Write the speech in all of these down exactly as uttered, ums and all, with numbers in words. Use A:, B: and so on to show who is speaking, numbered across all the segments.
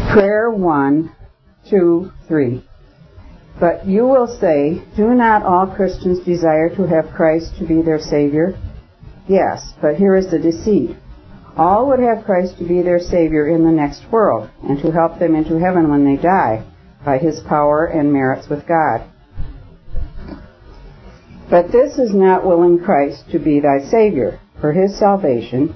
A: Prayer one, two, three. But you will say, do not all Christians desire to have Christ to be their Savior? Yes, but here is the deceit. All would have Christ to be their Savior in the next world, and to help them into heaven when they die, by His power and merits with God. But this is not willing Christ to be thy Savior, for His salvation,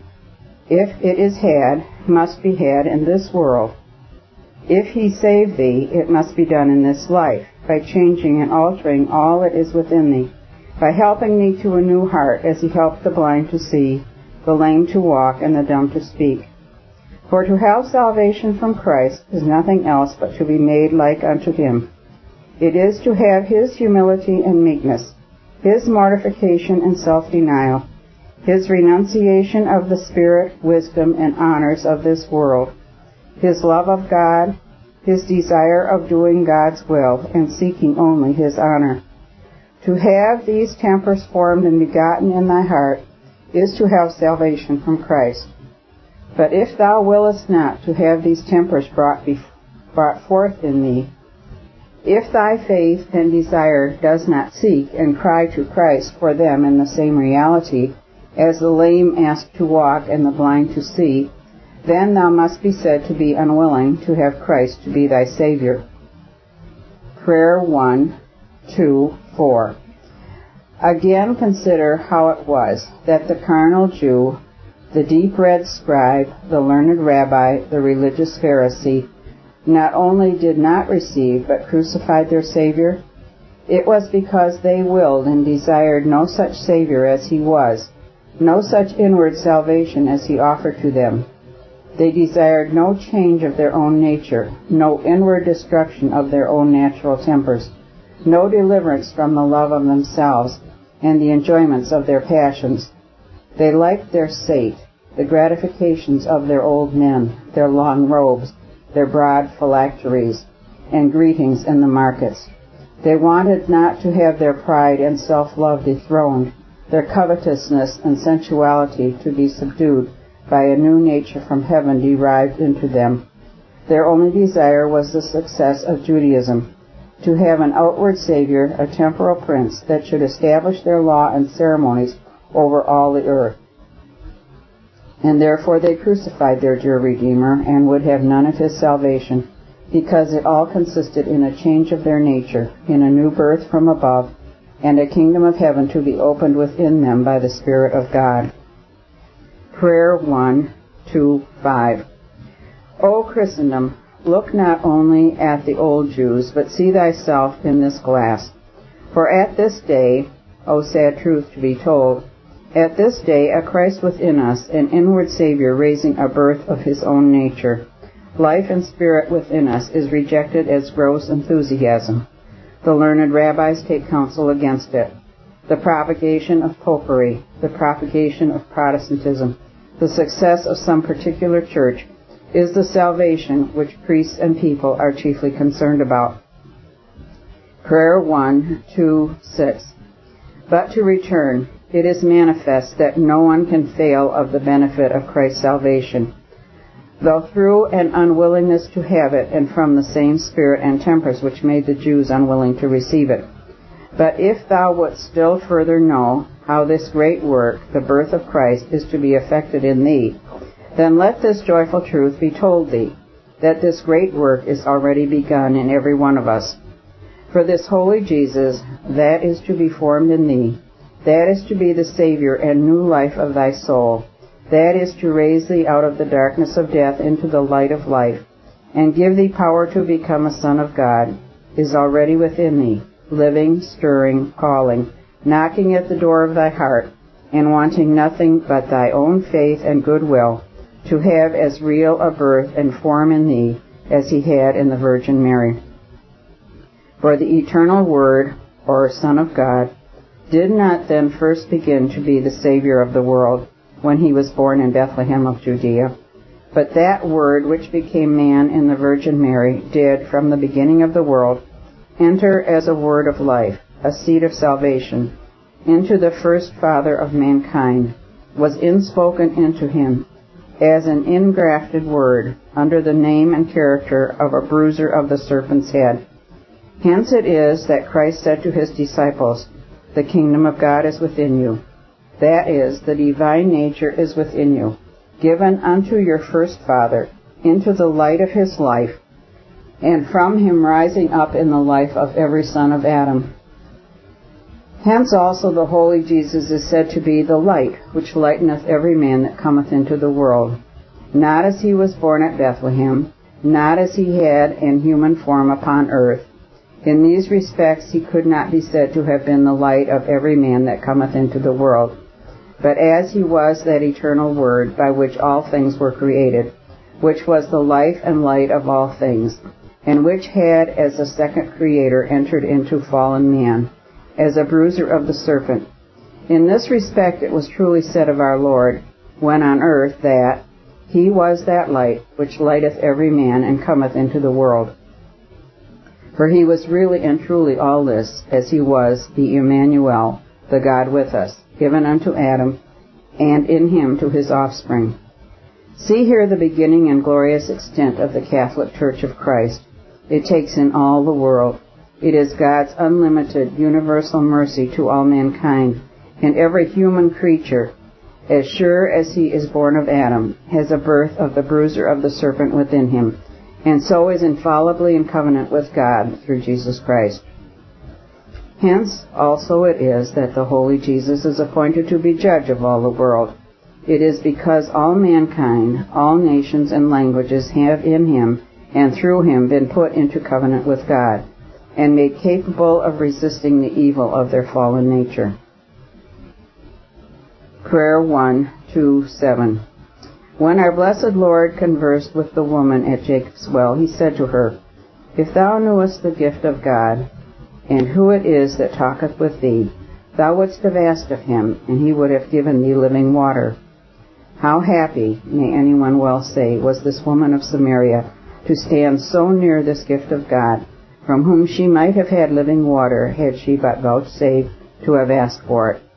A: if it is had, must be had in this world. If He save thee, it must be done in this life, by changing and altering all that is within thee, by helping thee to a new heart, as He helped the blind to see, the lame to walk, and the dumb to speak. For to have salvation from Christ is nothing else but to be made like unto Him. It is to have His humility and meekness, His mortification and self-denial, His renunciation of the spirit, wisdom, and honors of this world, His love of God, His desire of doing God's will, and seeking only His honor. To have these tempers formed and begotten in thy heart is to have salvation from Christ. But if thou willest not to have these tempers brought, be, brought forth in thee, if thy faith and desire does not seek and cry to Christ for them in the same reality as the lame ask to walk and the blind to see, then thou must be said to be unwilling to have Christ to be thy Savior. Prayer one, two, four. Again consider how it was that the carnal Jew, the deep-read scribe, the learned rabbi, the religious Pharisee, not only did not receive but crucified their Savior. It was because they willed and desired no such Savior as He was, no such inward salvation as He offered to them. They desired no change of their own nature, no inward destruction of their own natural tempers, no deliverance from the love of themselves and the enjoyments of their passions. They liked their state, the gratifications of their old men, their long robes, their broad phylacteries, and greetings in the markets. They wanted not to have their pride and self-love dethroned, their covetousness and sensuality to be subdued by a new nature from heaven derived into them. Their only desire was the success of Judaism, to have an outward Savior, a temporal prince, that should establish their law and ceremonies over all the earth. And therefore they crucified their dear Redeemer, and would have none of His salvation, because it all consisted in a change of their nature, in a new birth from above, and a kingdom of heaven to be opened within them by the Spirit of God. Prayer one, two, five. O Christendom, look not only at the old Jews, but see thyself in this glass. For at this day, O sad truth to be told, at this day a Christ within us, an inward Savior raising a birth of His own nature, life and spirit within us, is rejected as gross enthusiasm. The learned rabbis take counsel against it. The propagation of popery, the propagation of Protestantism, the success of some particular church, is the salvation which priests and people are chiefly concerned about. Prayer one, two, six. But to return, it is manifest that no one can fail of the benefit of Christ's salvation, though through an unwillingness to have it, and from the same spirit and tempers which made the Jews unwilling to receive it. But if thou wouldst still further know how this great work, the birth of Christ, is to be effected in thee, then let this joyful truth be told thee, that this great work is already begun in every one of us. For this holy Jesus, that is to be formed in thee, that is to be the Savior and new life of thy soul, that is to raise thee out of the darkness of death into the light of life, and give thee power to become a son of God, is already within thee, living, stirring, calling, knocking at the door of thy heart, and wanting nothing but thy own faith and goodwill, to have as real a birth and form in thee as He had in the Virgin Mary. For the eternal Word, or Son of God, did not then first begin to be the Savior of the world when He was born in Bethlehem of Judea, but that Word which became man in the Virgin Mary did, from the beginning of the world, enter as a word of life, a seed of salvation, into the first Father of mankind, was inspoken into Him, as an ingrafted word, under the name and character of a bruiser of the serpent's head. Hence it is that Christ said to his disciples, "The kingdom of God is within you." That is, the divine nature is within you, given unto your first father, into the light of his life, and from him rising up in the life of every son of Adam. Hence also the holy Jesus is said to be the light, which lighteneth every man that cometh into the world. Not as he was born at Bethlehem, not as he had an human form upon earth. In these respects he could not be said to have been the light of every man that cometh into the world, but as he was that eternal Word by which all things were created, which was the life and light of all things, and which had as a second Creator entered into fallen man, as a bruiser of the serpent. In this respect it was truly said of our Lord, when on earth, that he was that light which lighteth every man and cometh into the world. For he was really and truly all this, as he was the Emmanuel, the God with us, given unto Adam, and in him to his offspring. See here the beginning and glorious extent of the Catholic Church of Christ. It takes in all the world. It is God's unlimited, universal mercy to all mankind, and every human creature, as sure as he is born of Adam, has a birth of the bruiser of the serpent within him, and so is infallibly in covenant with God through Jesus Christ. Hence also it is that the holy Jesus is appointed to be judge of all the world. It is because all mankind, all nations and languages have in him and through him been put into covenant with God, and made capable of resisting the evil of their fallen nature. Prayer one, two, seven. When our blessed Lord conversed with the woman at Jacob's well, he said to her, "If thou knewest the gift of God, and who it is that talketh with thee, thou wouldst have asked of him, and he would have given thee living water." How happy, may anyone well say, was this woman of Samaria to stand so near this gift of God, from whom she might have had living water had she but vouchsafed to have asked for it.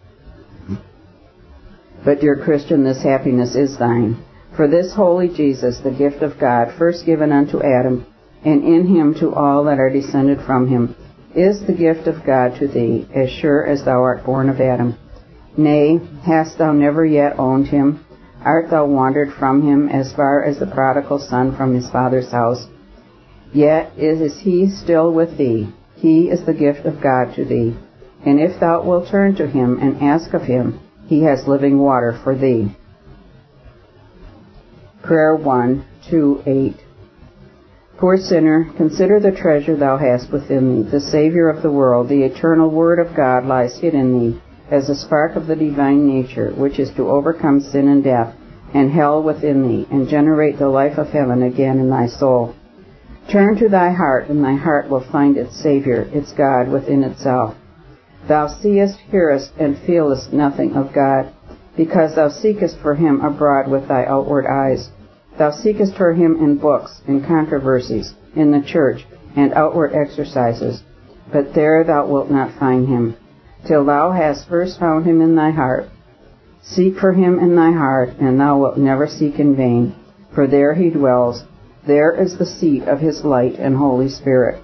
A: But, dear Christian, this happiness is thine. For this holy Jesus, the gift of God, first given unto Adam, and in him to all that are descended from him, is the gift of God to thee, as sure as thou art born of Adam. Nay, hast thou never yet owned him? Art thou wandered from him as far as the prodigal son from his father's house? Yet is he still with thee. He is the gift of God to thee. And if thou wilt turn to him and ask of him, he has living water for thee. Prayer one, two, eight. Poor sinner, consider the treasure thou hast within thee. The Savior of the world, the eternal Word of God, lies hid in thee as a spark of the divine nature, which is to overcome sin and death and hell within thee, and generate the life of heaven again in thy soul. Turn to thy heart, and thy heart will find its Savior, its God, within itself. Thou seest, hearest, and feelest nothing of God, because thou seekest for him abroad with thy outward eyes. Thou seekest for him in books, in controversies, in the church, and outward exercises, but there thou wilt not find him, till thou hast first found him in thy heart. Seek for him in thy heart, and thou wilt never seek in vain, for there he dwells. There is the seat of his light and Holy Spirit.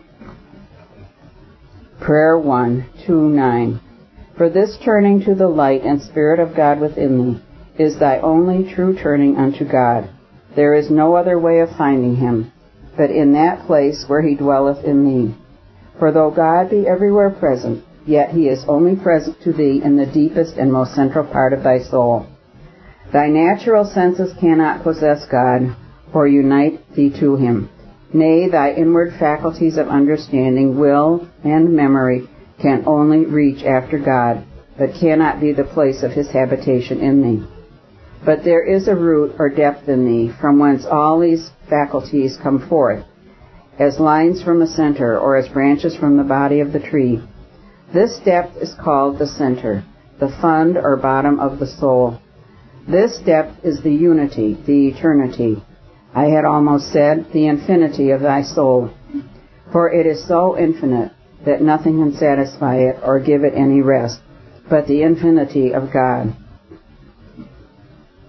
A: Prayer one, two, nine. For this turning to the light and Spirit of God within thee is thy only true turning unto God. There is no other way of finding him, but in that place where he dwelleth in thee. For though God be everywhere present, yet he is only present to thee in the deepest and most central part of thy soul. Thy natural senses cannot possess God, or unite thee to him. Nay, thy inward faculties of understanding, will, and memory can only reach after God, but cannot be the place of his habitation in thee. But there is a root or depth in thee, from whence all these faculties come forth, as lines from the center, or as branches from the body of the tree. This depth is called the center, the fund or bottom of the soul. This depth is the unity, the eternity. I had almost said, the infinity of thy soul, for it is so infinite that nothing can satisfy it or give it any rest, but the infinity of God.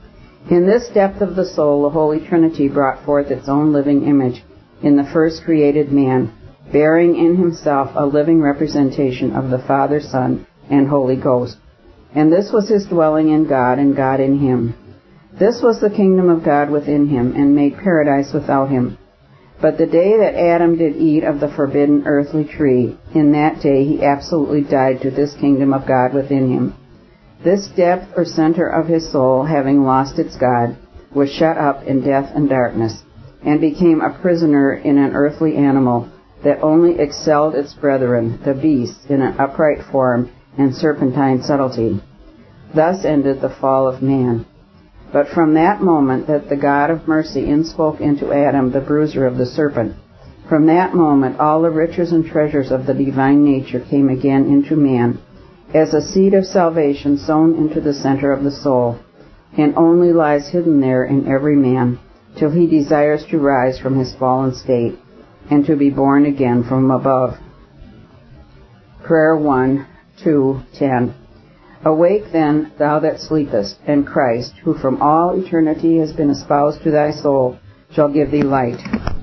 A: In this depth of the soul, the Holy Trinity brought forth its own living image in the first created man, bearing in himself a living representation of the Father, Son, and Holy Ghost. And this was his dwelling in God, and God in him. This was the kingdom of God within him, and made paradise without him. But the day that Adam did eat of the forbidden earthly tree, in that day he absolutely died to this kingdom of God within him. This depth or center of his soul, having lost its God, was shut up in death and darkness, and became a prisoner in an earthly animal that only excelled its brethren, the beasts, in an upright form and serpentine subtlety. Thus ended the fall of man. But from that moment that the God of mercy inspoke into Adam, the bruiser of the serpent, from that moment all the riches and treasures of the divine nature came again into man, as a seed of salvation sown into the center of the soul, and only lies hidden there in every man, till he desires to rise from his fallen state, and to be born again from above. Prayer one, two, ten. Awake then, thou that sleepest, and Christ, who from all eternity has been espoused to thy soul, shall give thee light.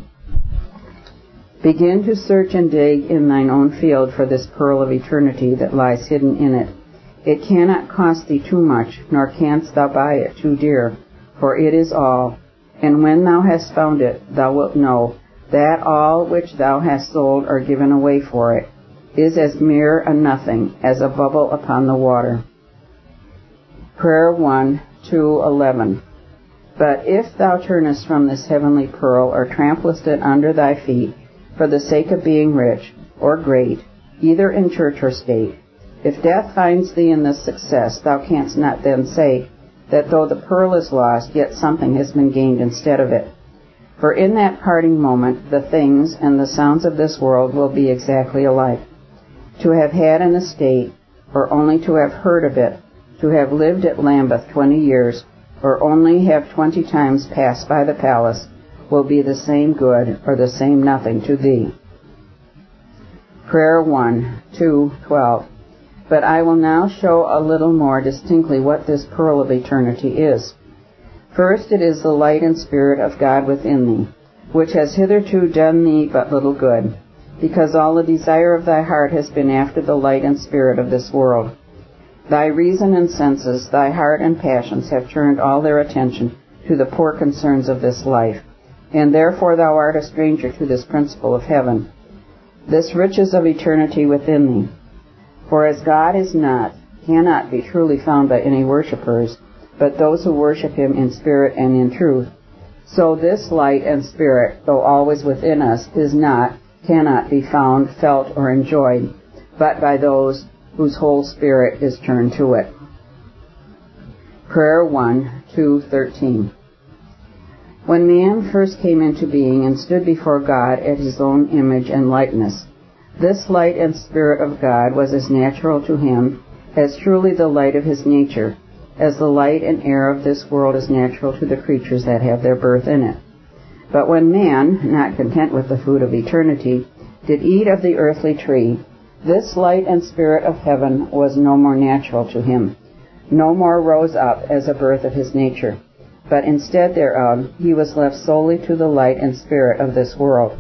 A: Begin to search and dig in thine own field for this pearl of eternity that lies hidden in it. It cannot cost thee too much, nor canst thou buy it too dear, for it is all. And when thou hast found it, thou wilt know that all which thou hast sold or given away for it is as mere a nothing, as a bubble upon the water. Prayer one, two, eleven. But if thou turnest from this heavenly pearl, or tramplest it under thy feet, for the sake of being rich or great, either in church or state, if death finds thee in this success, thou canst not then say that though the pearl is lost, yet something has been gained instead of it. For in that parting moment, the things and the sounds of this world will be exactly alike. To have had an estate, or only to have heard of it, to have lived at Lambeth twenty years, or only have twenty times passed by the palace, will be the same good or the same nothing to thee. Prayer one, two, twelve. But I will now show a little more distinctly what this pearl of eternity is. First, it is the light and spirit of God within thee, which has hitherto done thee but little good, because all the desire of thy heart has been after the light and spirit of this world. Thy reason and senses, thy heart and passions have turned all their attention to the poor concerns of this life, and therefore thou art a stranger to this principle of heaven, this riches of eternity within thee. For as God is not, cannot be truly found by any worshippers, but those who worship him in spirit and in truth, so this light and spirit, though always within us, is not, cannot be found, felt, or enjoyed, but by those whose whole spirit is turned to it. Prayer one, two, thirteen. When man first came into being and stood before God at his own image and likeness, this light and spirit of God was as natural to him as truly the light of his nature, as the light and air of this world is natural to the creatures that have their birth in it. But when man, not content with the food of eternity, did eat of the earthly tree, this light and spirit of heaven was no more natural to him, no more rose up as a birth of his nature, but instead thereof he was left solely to the light and spirit of this world.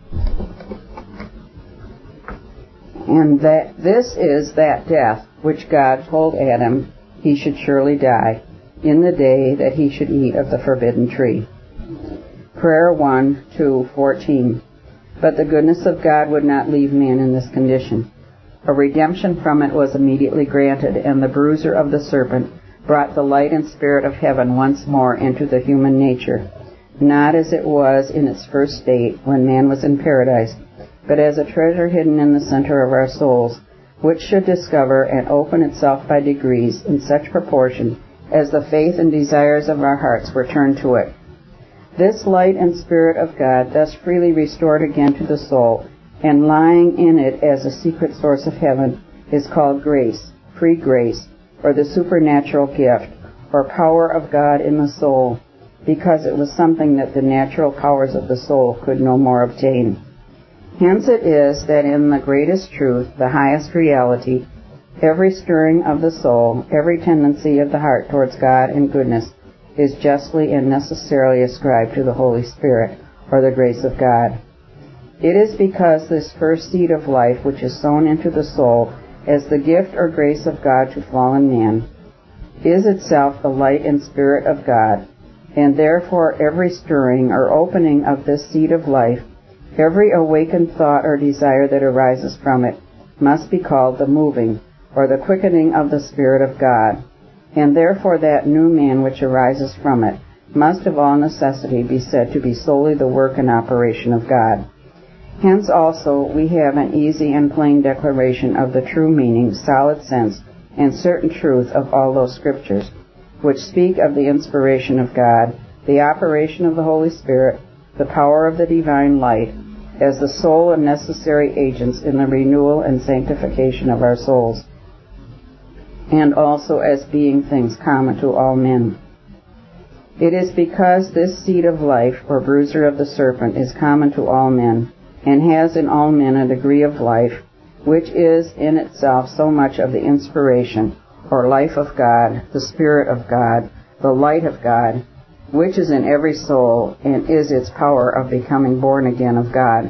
A: And that this is that death which God told Adam he should surely die in the day that he should eat of the forbidden tree. Prayer one, two, fourteen. But the goodness of God would not leave man in this condition. A redemption from it was immediately granted, and the bruiser of the serpent brought the light and spirit of heaven once more into the human nature, not as it was in its first state when man was in paradise, but as a treasure hidden in the center of our souls, which should discover and open itself by degrees in such proportion as the faith and desires of our hearts were turned to it. This light and spirit of God, thus freely restored again to the soul, and lying in it as a secret source of heaven, is called grace, free grace, or the supernatural gift, or power of God in the soul, because it was something that the natural powers of the soul could no more obtain. Hence it is that in the greatest truth, the highest reality, every stirring of the soul, every tendency of the heart towards God and goodness, is justly and necessarily ascribed to the Holy Spirit, or the grace of God. It is because this first seed of life which is sown into the soul as the gift or grace of God to fallen man is itself the light and Spirit of God, and therefore every stirring or opening of this seed of life, every awakened thought or desire that arises from it, must be called the moving, or the quickening of the Spirit of God, and therefore that new man which arises from it must of all necessity be said to be solely the work and operation of God. Hence also we have an easy and plain declaration of the true meaning, solid sense, and certain truth of all those Scriptures, which speak of the inspiration of God, the operation of the Holy Spirit, the power of the divine light, as the sole and necessary agents in the renewal and sanctification of our souls, and also as being things common to all men. It is because this seed of life, or bruiser of the serpent, is common to all men, and has in all men a degree of life, which is in itself so much of the inspiration, or life of God, the Spirit of God, the light of God, which is in every soul, and is its power of becoming born again of God.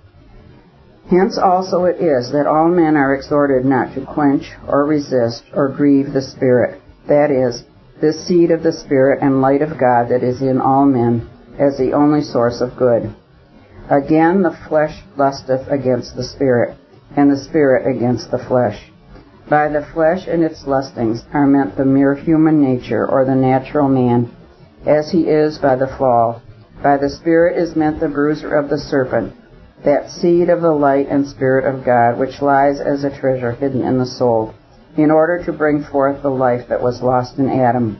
A: Hence also it is that all men are exhorted not to quench, or resist, or grieve the Spirit, that is, this seed of the Spirit and light of God that is in all men, as the only source of good. Again, the flesh lusteth against the Spirit, and the Spirit against the flesh. By the flesh and its lustings are meant the mere human nature, or the natural man, as he is by the fall. By the Spirit is meant the bruiser of the serpent, that seed of the light and Spirit of God, which lies as a treasure hidden in the soul, in order to bring forth the life that was lost in Adam.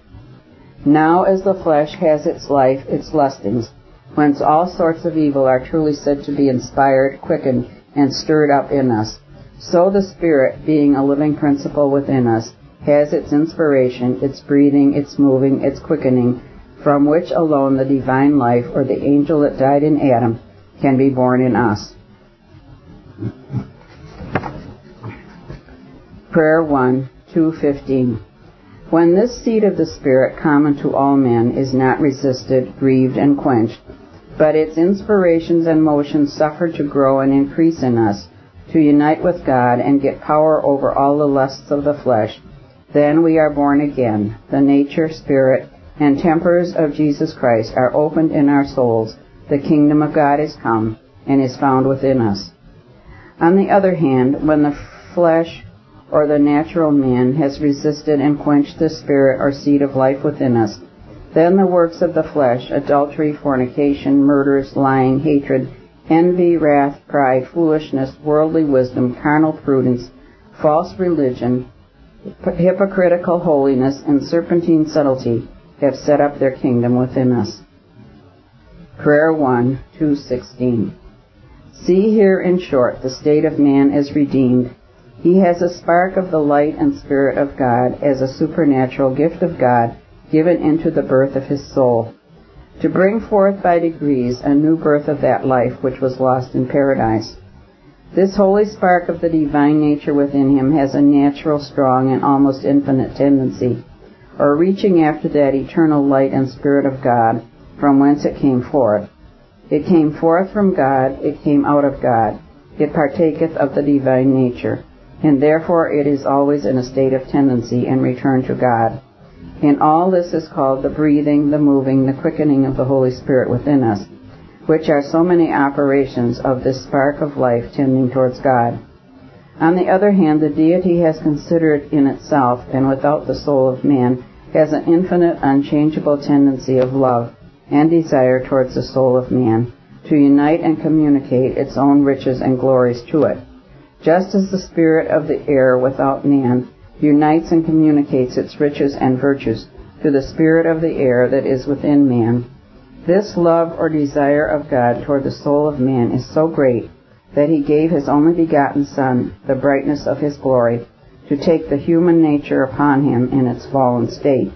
A: Now as the flesh has its life, its lustings, whence all sorts of evil are truly said to be inspired, quickened, and stirred up in us, so the Spirit, being a living principle within us, has its inspiration, its breathing, its moving, its quickening, from which alone the divine life, or the angel that died in Adam, can be born in us. Prayer one, two fifteen. When this seed of the Spirit, common to all men, is not resisted, grieved, and quenched, but its inspirations and motions suffer to grow and increase in us, to unite with God and get power over all the lusts of the flesh, then we are born again. The nature, spirit, and tempers of Jesus Christ are opened in our souls. The kingdom of God is come and is found within us. On the other hand, when the flesh or the natural man has resisted and quenched the Spirit or seed of life within us, then the works of the flesh, adultery, fornication, murders, lying, hatred, envy, wrath, pride, foolishness, worldly wisdom, carnal prudence, false religion, hypocritical holiness, and serpentine subtlety have set up their kingdom within us. Prayer one, two sixteen. See here in short the state of man as redeemed. He has a spark of the light and Spirit of God as a supernatural gift of God given into the birth of his soul, to bring forth by degrees a new birth of that life which was lost in paradise. This holy spark of the divine nature within him has a natural, strong, and almost infinite tendency, or reaching after that eternal light and Spirit of God, from whence it came forth. It came forth from God, it came out of God, it partaketh of the divine nature, and therefore it is always in a state of tendency and return to God. And all this is called the breathing, the moving, the quickening of the Holy Spirit within us, which are so many operations of this spark of life tending towards God. On the other hand, the deity has considered in itself, and without the soul of man, has an infinite, unchangeable tendency of love and desire towards the soul of man, to unite and communicate its own riches and glories to it, just as the spirit of the air without man unites and communicates its riches and virtues to the spirit of the air that is within man. This love or desire of God toward the soul of man is so great that he gave his only begotten Son, the brightness of his glory, to take the human nature upon him in its fallen state,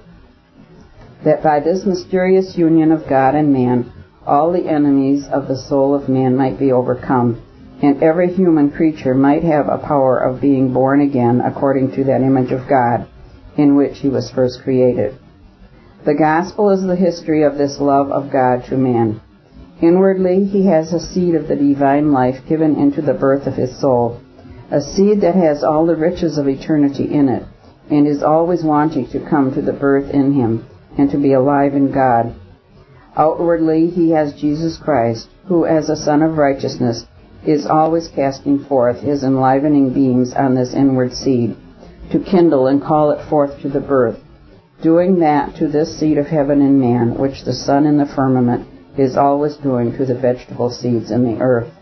A: that by this mysterious union of God and man, all the enemies of the soul of man might be overcome, and every human creature might have a power of being born again according to that image of God in which he was first created. The gospel is the history of this love of God to man. Inwardly, he has a seed of the divine life given into the birth of his soul, a seed that has all the riches of eternity in it, and is always wanting to come to the birth in him, and to be alive in God. Outwardly, he has Jesus Christ, who, as a Son of Righteousness, is always casting forth his enlivening beams on this inward seed, to kindle and call it forth to the birth, doing that to this seed of heaven in man, which the sun in the firmament is always doing to the vegetable seeds in the earth.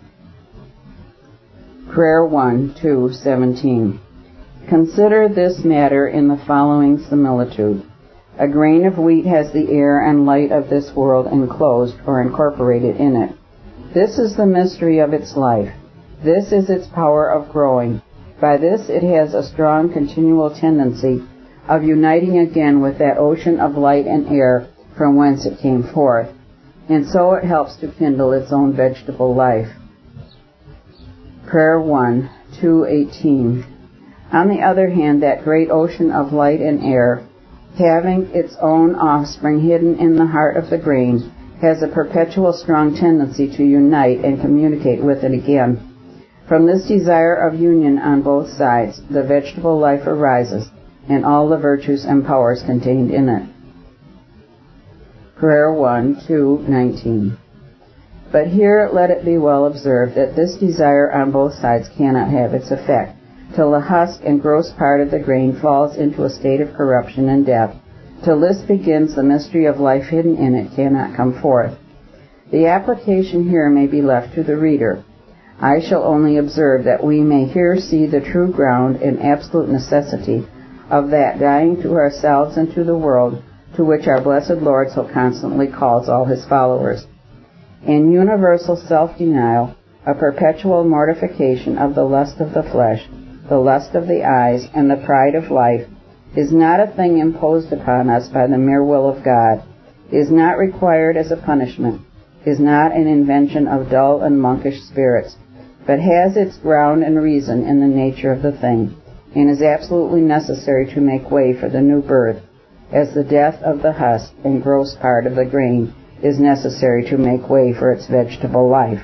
A: Prayer one, two, seventeen. Consider this matter in the following similitude. A grain of wheat has the air and light of this world enclosed or incorporated in it. This is the mystery of its life. This is its power of growing. By this it has a strong continual tendency of uniting again with that ocean of light and air from whence it came forth, and so it helps to kindle its own vegetable life. Prayer one, two eighteen. On the other hand, that great ocean of light and air, having its own offspring hidden in the heart of the grain, has a perpetual strong tendency to unite and communicate with it again. From this desire of union on both sides, the vegetable life arises, and all the virtues and powers contained in it. Prayer one, two, nineteen. But here let it be well observed that this desire on both sides cannot have its effect, till the husk and gross part of the grain falls into a state of corruption and death. Till this begins, the mystery of life hidden in it cannot come forth. The application here may be left to the reader. I shall only observe that we may here see the true ground and absolute necessity of that dying to ourselves and to the world to which our blessed Lord so constantly calls all his followers. In universal self-denial, a perpetual mortification of the lust of the flesh, the lust of the eyes, and the pride of life, is not a thing imposed upon us by the mere will of God, is not required as a punishment, is not an invention of dull and monkish spirits, but has its ground and reason in the nature of the thing, and is absolutely necessary to make way for the new birth, as the death of the husk and gross part of the grain is necessary to make way for its vegetable life.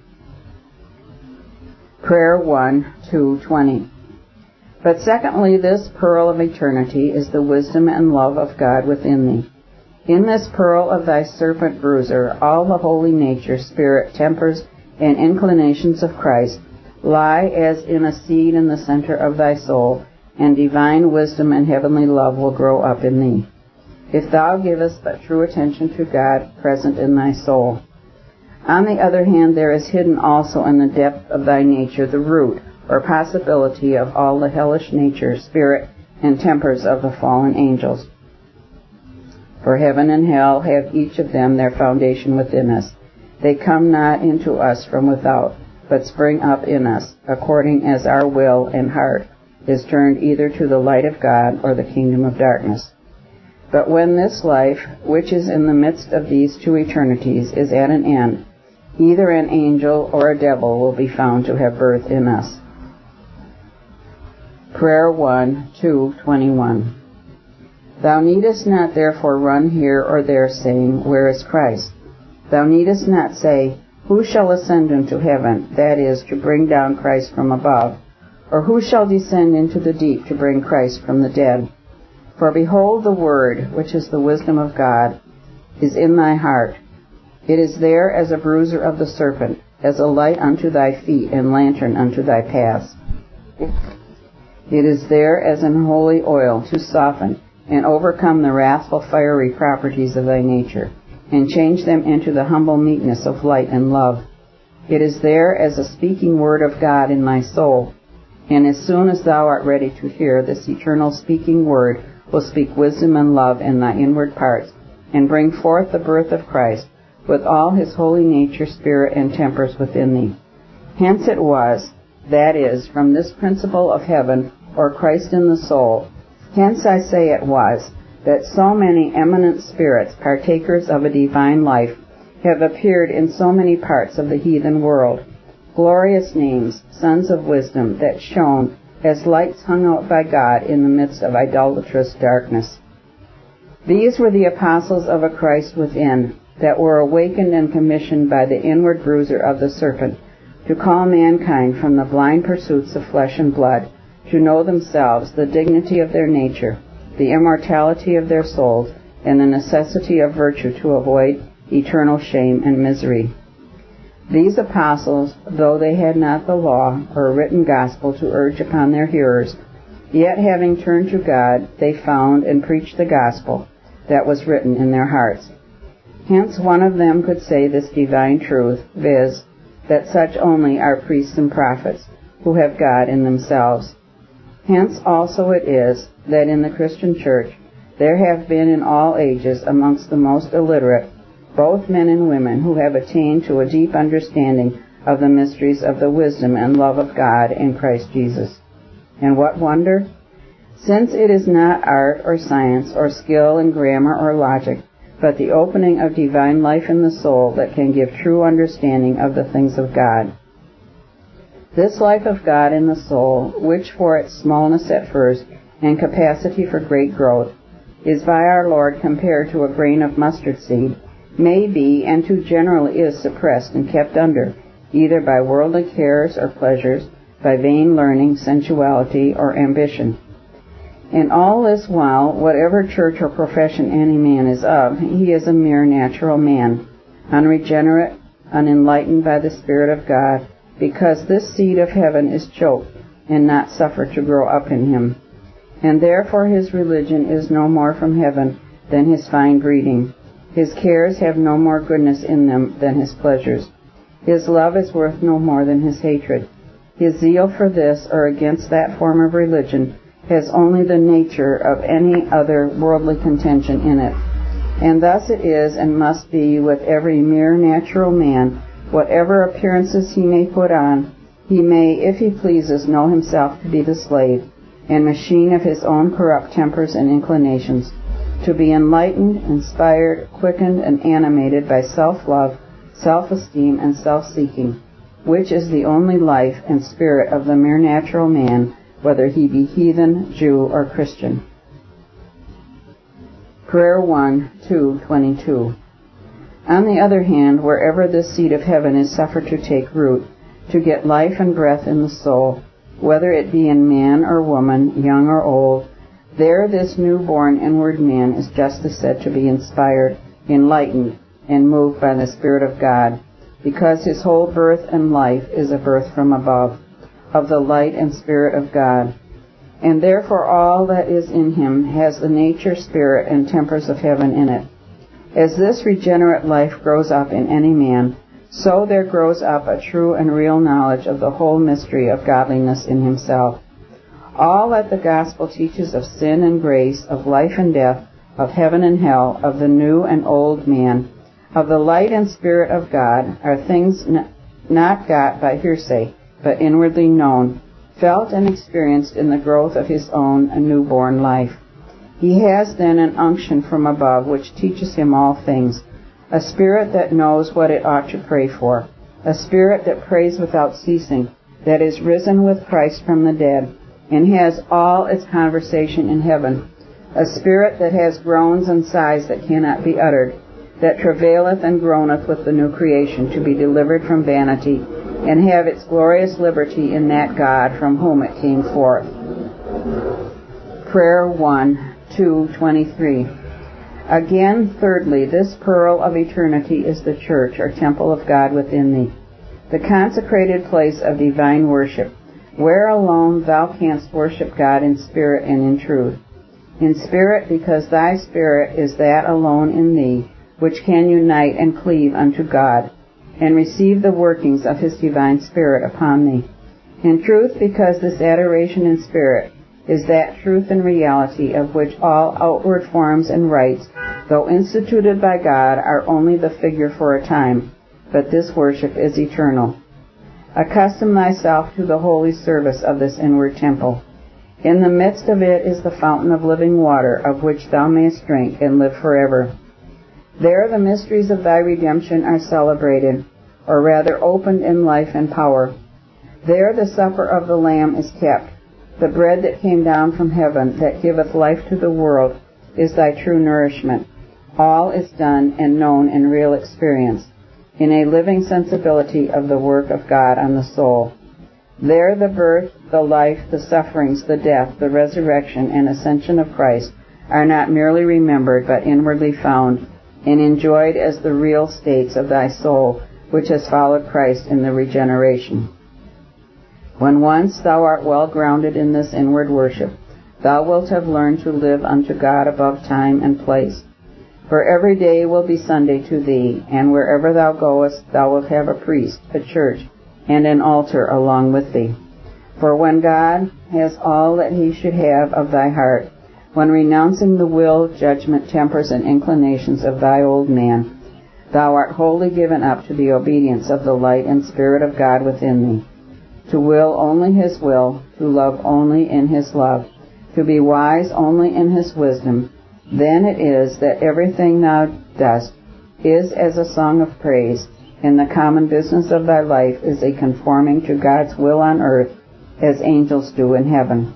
A: Prayer one, two, twenty. But secondly, this pearl of eternity is the wisdom and love of God within thee. In this pearl of thy serpent bruiser, all the holy nature, spirit, tempers, and inclinations of Christ lie as in a seed in the center of thy soul, and divine wisdom and heavenly love will grow up in thee, if thou givest but true attention to God present in thy soul. On the other hand, there is hidden also in the depth of thy nature the root, or possibility, of all the hellish nature, spirit, and tempers of the fallen angels. For heaven and hell have each of them their foundation within us. They come not into us from without, but spring up in us, according as our will and heart is turned either to the light of God or the kingdom of darkness. But when this life, which is in the midst of these two eternities, is at an end, either an angel or a devil will be found to have birth in us. Prayer one, two, twenty-one. Thou needest not therefore run here or there, saying, Where is Christ? Thou needest not say, Who shall ascend into heaven, that is, to bring down Christ from above, or who shall descend into the deep to bring Christ from the dead? For behold, the Word, which is the wisdom of God, is in thy heart. It is there as a bruiser of the serpent, as a light unto thy feet and lantern unto thy paths. It is there as an holy oil to soften and overcome the wrathful fiery properties of thy nature, and change them into the humble meekness of light and love. It is there as a speaking word of God in thy soul, and as soon as thou art ready to hear, this eternal speaking word will speak wisdom and love in thy inward parts, and bring forth the birth of Christ, with all his holy nature, spirit, and tempers within thee. Hence it was, that is, from this principle of heaven, or Christ in the soul, hence I say it was, that so many eminent spirits, partakers of a divine life, have appeared in so many parts of the heathen world, glorious names, sons of wisdom, that shone as lights hung out by God in the midst of idolatrous darkness. These were the apostles of a Christ within, that were awakened and commissioned by the inward bruiser of the serpent, to call mankind from the blind pursuits of flesh and blood, to know themselves the dignity of their nature, the immortality of their souls, and the necessity of virtue to avoid eternal shame and misery. These apostles, though they had not the law or a written gospel to urge upon their hearers, yet having turned to God, they found and preached the gospel that was written in their hearts. Hence one of them could say this divine truth, viz., that such only are priests and prophets, who have God in themselves. Hence also it is that in the Christian church there have been in all ages amongst the most illiterate both men and women who have attained to a deep understanding of the mysteries of the wisdom and love of God in Christ Jesus. And what wonder? Since it is not art or science or skill in grammar or logic, but the opening of divine life in the soul that can give true understanding of the things of God. This life of God in the soul, which for its smallness at first and capacity for great growth is by our Lord compared to a grain of mustard seed, may be and too generally is suppressed and kept under, either by worldly cares or pleasures, by vain learning, sensuality, or ambition. And all this while, whatever church or profession any man is of, he is a mere natural man, unregenerate, unenlightened by the Spirit of God, because this seed of heaven is choked and not suffered to grow up in him. And therefore his religion is no more from heaven than his fine breeding. His cares have no more goodness in them than his pleasures. His love is worth no more than his hatred. His zeal for this or against that form of religion has only the nature of any other worldly contention in it. And thus it is and must be with every mere natural man. Whatever appearances he may put on, he may, if he pleases, know himself to be the slave and machine of his own corrupt tempers and inclinations, to be enlightened, inspired, quickened, and animated by self-love, self-esteem, and self-seeking, which is the only life and spirit of the mere natural man, whether he be heathen, Jew, or Christian. Prayer one, two twenty-two. On the other hand, wherever this seed of heaven is suffered to take root, to get life and breath in the soul, whether it be in man or woman, young or old, there this newborn inward man is justly said to be inspired, enlightened, and moved by the Spirit of God, because his whole birth and life is a birth from above, of the light and Spirit of God. And therefore all that is in him has the nature, spirit, and tempers of heaven in it. As this regenerate life grows up in any man, so there grows up a true and real knowledge of the whole mystery of godliness in himself. All that the gospel teaches of sin and grace, of life and death, of heaven and hell, of the new and old man, of the light and Spirit of God, are things n- not got by hearsay, but inwardly known, felt and experienced in the growth of his own newborn life. He has then an unction from above which teaches him all things, a spirit that knows what it ought to pray for, a spirit that prays without ceasing, that is risen with Christ from the dead, and has all its conversation in heaven, a spirit that has groans and sighs that cannot be uttered, that travaileth and groaneth with the new creation to be delivered from vanity, and have its glorious liberty in that God from whom it came forth. Prayer one, two twenty-three. Again, thirdly, this pearl of eternity is the church, or temple of God within thee, the consecrated place of divine worship, where alone thou canst worship God in spirit and in truth. In spirit, because thy spirit is that alone in thee, which can unite and cleave unto God, and receive the workings of his divine Spirit upon thee. In truth, because this adoration in spirit is that truth and reality of which all outward forms and rites, though instituted by God, are only the figure for a time, but this worship is eternal. Accustom thyself to the holy service of this inward temple. In the midst of it is the fountain of living water, of which thou mayest drink and live forever. There the mysteries of thy redemption are celebrated, or rather opened in life and power. There the supper of the Lamb is kept, the bread that came down from heaven, that giveth life to the world, is thy true nourishment. All is done and known in real experience, in a living sensibility of the work of God on the soul. There the birth, the life, the sufferings, the death, the resurrection, and ascension of Christ are not merely remembered, but inwardly found and enjoyed as the real states of thy soul, which has followed Christ in the regeneration. When once thou art well grounded in this inward worship, thou wilt have learned to live unto God above time and place. For every day will be Sunday to thee, and wherever thou goest, thou wilt have a priest, a church, and an altar along with thee. For when God has all that he should have of thy heart, when renouncing the will, judgment, tempers, and inclinations of thy old man, thou art wholly given up to the obedience of the light and Spirit of God within thee, to will only his will, to love only in his love, to be wise only in his wisdom, then it is that everything thou dost is as a song of praise, and the common business of thy life is a conforming to God's will on earth as angels do in heaven.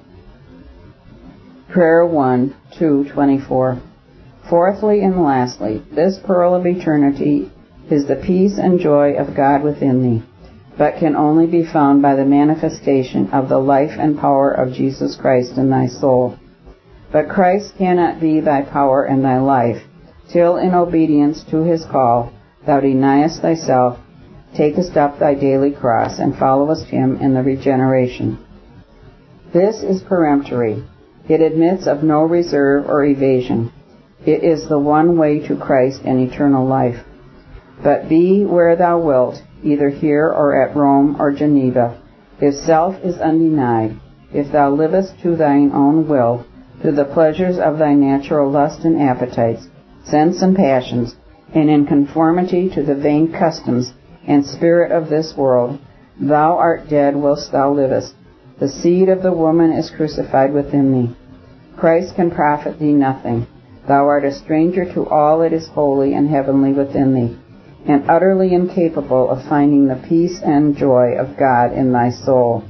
A: Prayer one, two twenty-four. Fourthly and lastly, this pearl of eternity is the peace and joy of God within thee, but can only be found by the manifestation of the life and power of Jesus Christ in thy soul. But Christ cannot be thy power and thy life, till in obedience to his call thou deniest thyself, takest up thy daily cross, and followest him in the regeneration. This is peremptory. It admits of no reserve or evasion. It is the one way to Christ and eternal life. But be where thou wilt, either here or at Rome or Geneva, if self is undenied, if thou livest to thine own will, to the pleasures of thy natural lust and appetites, sense and passions, and in conformity to the vain customs and spirit of this world, thou art dead whilst thou livest. The seed of the woman is crucified within thee. Christ can profit thee nothing. Thou art a stranger to all that is holy and heavenly within thee, and utterly incapable of finding the peace and joy of God in thy soul.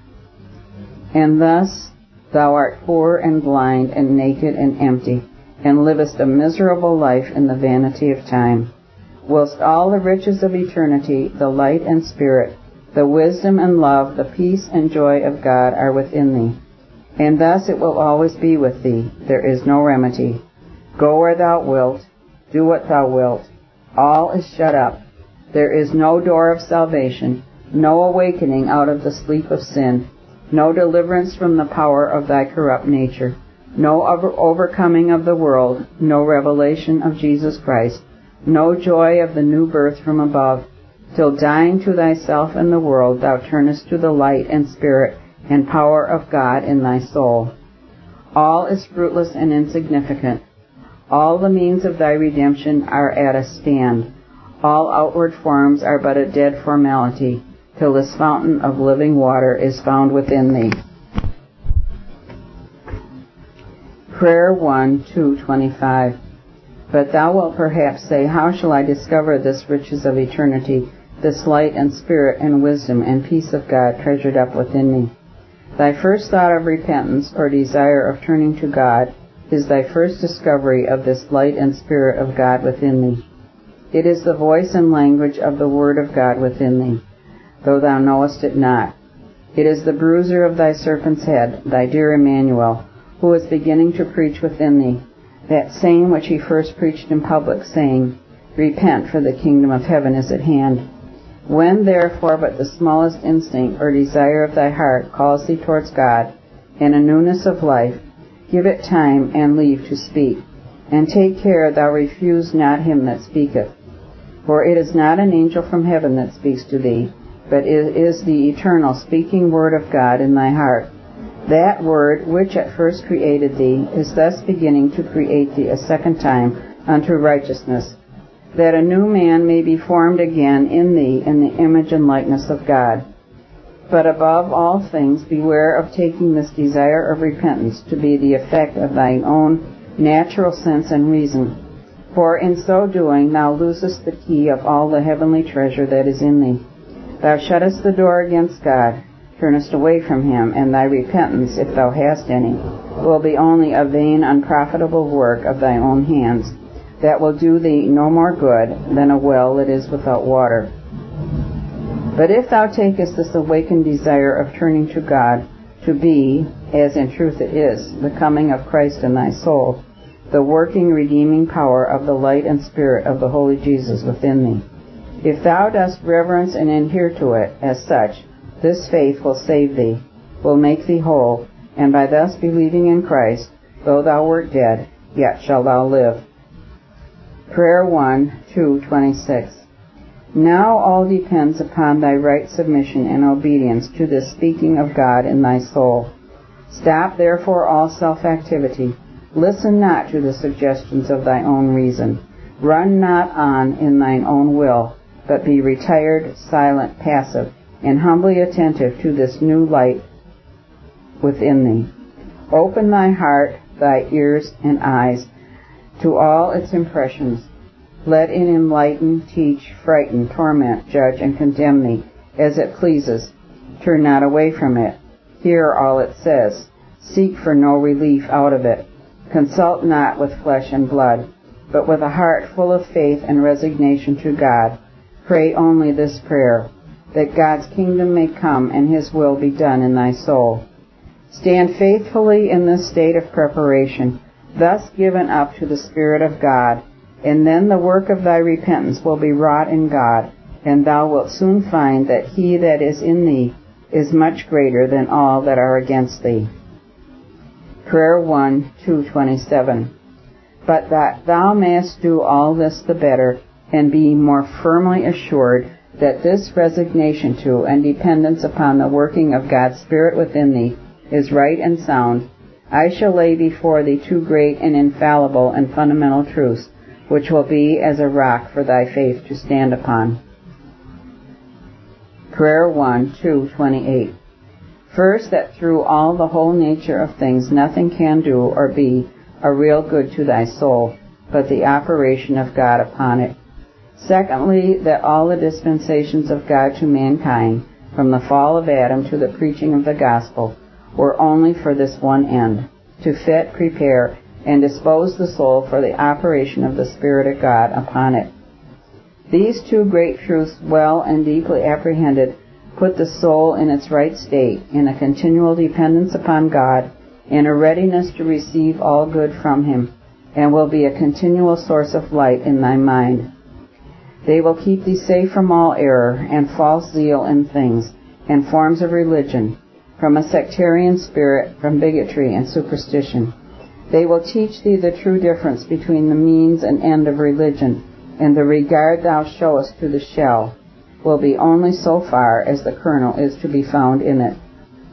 A: And thus thou art poor and blind and naked and empty, and livest a miserable life in the vanity of time, whilst all the riches of eternity, the light and spirit, the wisdom and love, the peace and joy of God are within thee. And thus it will always be with thee. There is no remedy. Go where thou wilt, do what thou wilt. All is shut up. There is no door of salvation, no awakening out of the sleep of sin, no deliverance from the power of thy corrupt nature, no over- overcoming of the world, no revelation of Jesus Christ, no joy of the new birth from above, till dying to thyself and the world thou turnest to the light and spirit and power of God in thy soul. All is fruitless and insignificant. All the means of thy redemption are at a stand. All outward forms are but a dead formality, till this fountain of living water is found within thee. Prayer one, two twenty-five. But thou wilt perhaps say, how shall I discover this riches of eternity, this light and spirit and wisdom and peace of God treasured up within me? Thy first thought of repentance or desire of turning to God is thy first discovery of this light and spirit of God within thee. It is the voice and language of the Word of God within thee, though thou knowest it not. It is the bruiser of thy serpent's head, thy dear Emmanuel, who is beginning to preach within thee, that same which he first preached in public, saying, Repent, for the kingdom of heaven is at hand. When, therefore, but the smallest instinct or desire of thy heart calls thee towards God, in a newness of life, give it time and leave to speak, and take care thou refuse not him that speaketh. For it is not an angel from heaven that speaks to thee, but it is the eternal speaking word of God in thy heart. That word which at first created thee is thus beginning to create thee a second time unto righteousness, that a new man may be formed again in thee in the image and likeness of God. But above all things beware of taking this desire of repentance to be the effect of thine own natural sense and reason, for in so doing thou losest the key of all the heavenly treasure that is in thee. Thou shuttest the door against God, turnest away from him, and thy repentance, if thou hast any, will be only a vain, unprofitable work of thy own hands, that will do thee no more good than a well that is without water. But if thou takest this awakened desire of turning to God to be, as in truth it is, the coming of Christ in thy soul, the working, redeeming power of the light and spirit of the Holy Jesus within thee, if thou dost reverence and adhere to it as such, this faith will save thee, will make thee whole, and by thus believing in Christ, though thou wert dead, yet shalt thou live. Prayer one, two twenty-six. Now all depends upon thy right submission and obedience to this speaking of God in thy soul. Stop therefore all self-activity. Listen not to the suggestions of thy own reason. Run not on in thine own will, but be retired, silent, passive, and humbly attentive to this new light within thee. Open thy heart, thy ears, and eyes to all its impressions. Let it enlighten, teach, frighten, torment, judge, and condemn thee, as it pleases. Turn not away from it. Hear all it says. Seek for no relief out of it. Consult not with flesh and blood, but with a heart full of faith and resignation to God. Pray only this prayer, that God's kingdom may come and his will be done in thy soul. Stand faithfully in this state of preparation, thus given up to the Spirit of God, and then the work of thy repentance will be wrought in God, and thou wilt soon find that he that is in thee is much greater than all that are against thee. Prayer one, two twenty-seven. But that thou mayest do all this the better, and be more firmly assured that this resignation to and dependence upon the working of God's Spirit within thee is right and sound, I shall lay before thee two great and infallible and fundamental truths, which will be as a rock for thy faith to stand upon. Prayer one, two twenty-eight. First, that through all the whole nature of things nothing can do or be a real good to thy soul, but the operation of God upon it. Secondly, that all the dispensations of God to mankind, from the fall of Adam to the preaching of the gospel, were only for this one end, to fit, prepare, and dispose the soul for the operation of the Spirit of God upon it. These two great truths, well and deeply apprehended, put the soul in its right state, in a continual dependence upon God, and a readiness to receive all good from him, and will be a continual source of light in thy mind. They will keep thee safe from all error and false zeal in things and forms of religion, from a sectarian spirit, from bigotry and superstition. They will teach thee the true difference between the means and end of religion, and the regard thou showest to the shell will be only so far as the kernel is to be found in it.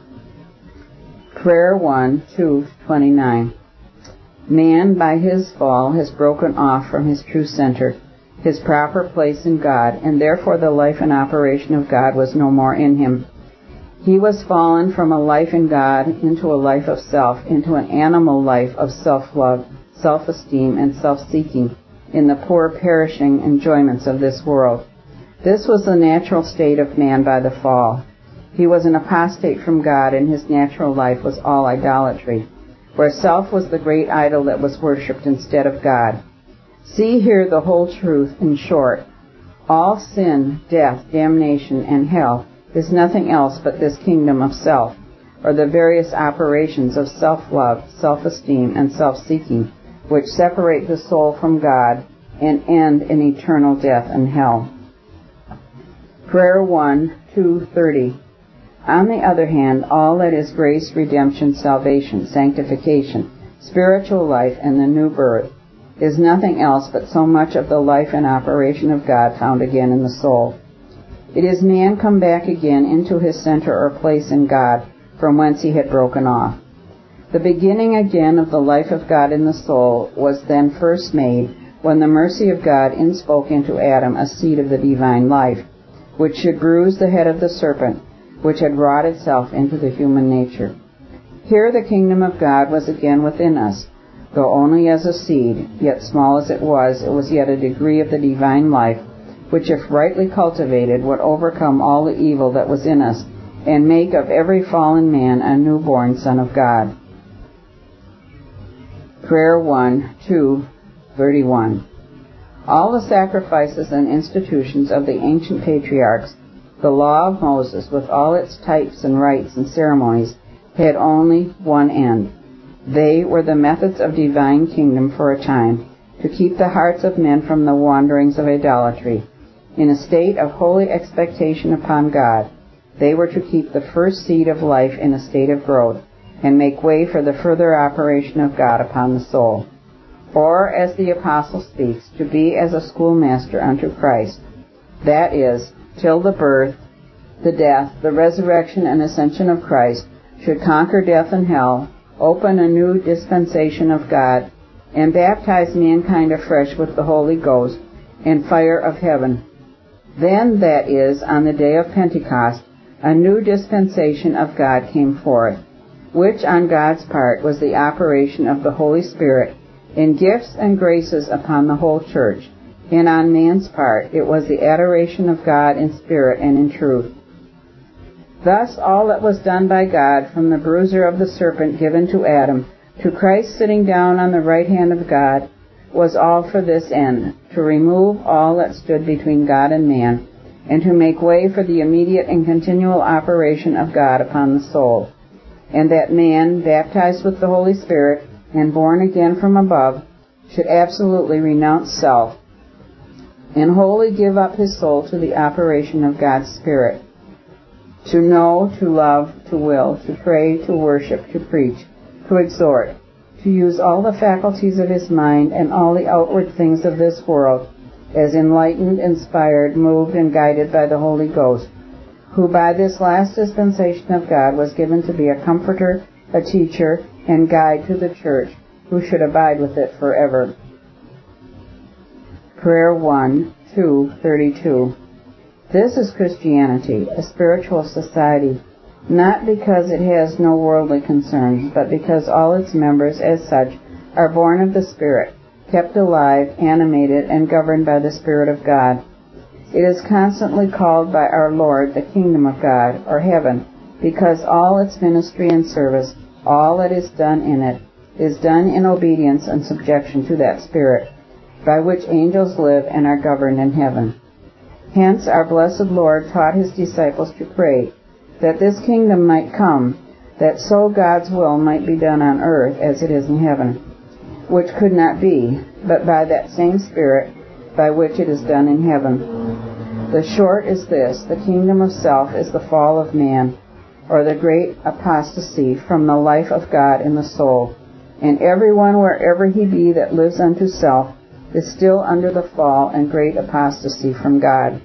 A: Prayer one, two twenty-nine. Man, by his fall, has broken off from his true center, his proper place in God, and therefore the life and operation of God was no more in him. He was fallen from a life in God into a life of self, into an animal life of self-love, self-esteem, and self-seeking in the poor perishing enjoyments of this world. This was the natural state of man by the fall. He was an apostate from God, and his natural life was all idolatry, where self was the great idol that was worshipped instead of God. See here the whole truth in short. All sin, death, damnation, and hell is nothing else but this kingdom of self, or the various operations of self-love, self-esteem, and self-seeking, which separate the soul from God and end in eternal death and hell. Prayer one, two thirty. On the other hand, all that is grace, redemption, salvation, sanctification, spiritual life, and the new birth is nothing else but so much of the life and operation of God found again in the soul. It is man come back again into his center or place in God, from whence he had broken off. The beginning again of the life of God in the soul was then first made when the mercy of God inspoke into Adam a seed of the divine life, which should bruise the head of the serpent, which had wrought itself into the human nature. Here the kingdom of God was again within us, though only as a seed, yet small as it was, it was yet a degree of the divine life, which if rightly cultivated would overcome all the evil that was in us and make of every fallen man a newborn son of God. Prayer one, two, thirty-one. All the sacrifices and institutions of the ancient patriarchs, the law of Moses with all its types and rites and ceremonies, had only one end. They were the methods of divine kingdom for a time, to keep the hearts of men from the wanderings of idolatry. In a state of holy expectation upon God, they were to keep the first seed of life in a state of growth, and make way for the further operation of God upon the soul. Or, as the Apostle speaks, to be as a schoolmaster unto Christ, that is, till the birth, the death, the resurrection and ascension of Christ should conquer death and hell, open a new dispensation of God, and baptize mankind afresh with the Holy Ghost and fire of heaven. Then, that is, on the day of Pentecost, a new dispensation of God came forth, which on God's part was the operation of the Holy Spirit in gifts and graces upon the whole church, and on man's part it was the adoration of God in spirit and in truth. Thus all that was done by God, from the bruiser of the serpent given to Adam, to Christ sitting down on the right hand of God, was all for this end, to remove all that stood between God and man, and to make way for the immediate and continual operation of God upon the soul, and that man, baptized with the Holy Spirit, and born again from above, should absolutely renounce self, and wholly give up his soul to the operation of God's Spirit, to know, to love, to will, to pray, to worship, to preach, to exhort, to use all the faculties of his mind and all the outward things of this world, as enlightened, inspired, moved, and guided by the Holy Ghost, who by this last dispensation of God was given to be a comforter, a teacher, and guide to the church, who should abide with it forever. Prayer one, two, thirty-two. This is Christianity, a spiritual society, not because it has no worldly concerns, but because all its members, as such, are born of the Spirit, kept alive, animated, and governed by the Spirit of God. It is constantly called by our Lord the kingdom of God, or heaven, because all its ministry and service, all that is done in it, is done in obedience and subjection to that Spirit, by which angels live and are governed in heaven. Hence our blessed Lord taught his disciples to pray, that this kingdom might come, that so God's will might be done on earth as it is in heaven, which could not be, but by that same Spirit by which it is done in heaven. The short is this: the kingdom of self is the fall of man, or the great apostasy from the life of God in the soul, and everyone wherever he be that lives unto self is still under the fall and great apostasy from God.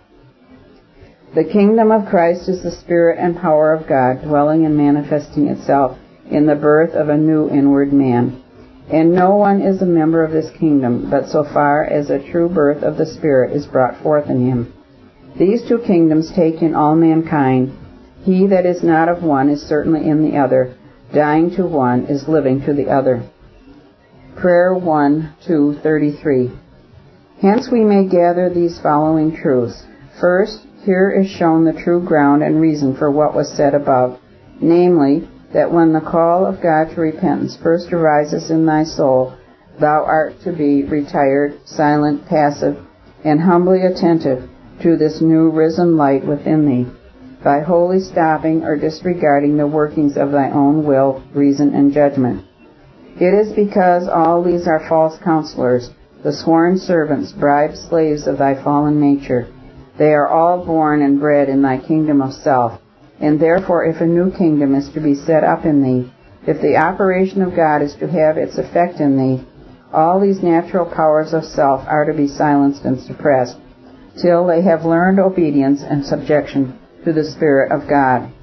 A: The kingdom of Christ is the Spirit and power of God dwelling and manifesting itself in the birth of a new inward man. And no one is a member of this kingdom, but so far as a true birth of the Spirit is brought forth in him. These two kingdoms take in all mankind. He that is not of one is certainly in the other. Dying to one is living to the other. Prayer one, two, thirty-three. Hence we may gather these following truths. First, here is shown the true ground and reason for what was said above, namely, that when the call of God to repentance first arises in thy soul, thou art to be retired, silent, passive, and humbly attentive to this new risen light within thee, by wholly stopping or disregarding the workings of thy own will, reason, and judgment. It is because all these are false counselors, the sworn servants, bribed slaves of thy fallen nature. They are all born and bred in thy kingdom of self, and therefore if a new kingdom is to be set up in thee, if the operation of God is to have its effect in thee, all these natural powers of self are to be silenced and suppressed, till they have learned obedience and subjection to the Spirit of God.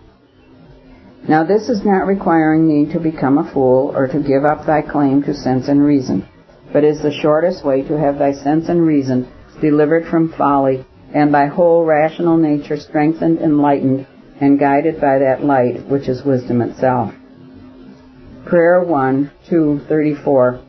A: Now this is not requiring thee to become a fool, or to give up thy claim to sense and reason, but is the shortest way to have thy sense and reason delivered from folly, and thy whole rational nature strengthened, enlightened, and guided by that light which is wisdom itself. Prayer one, two, thirty-four.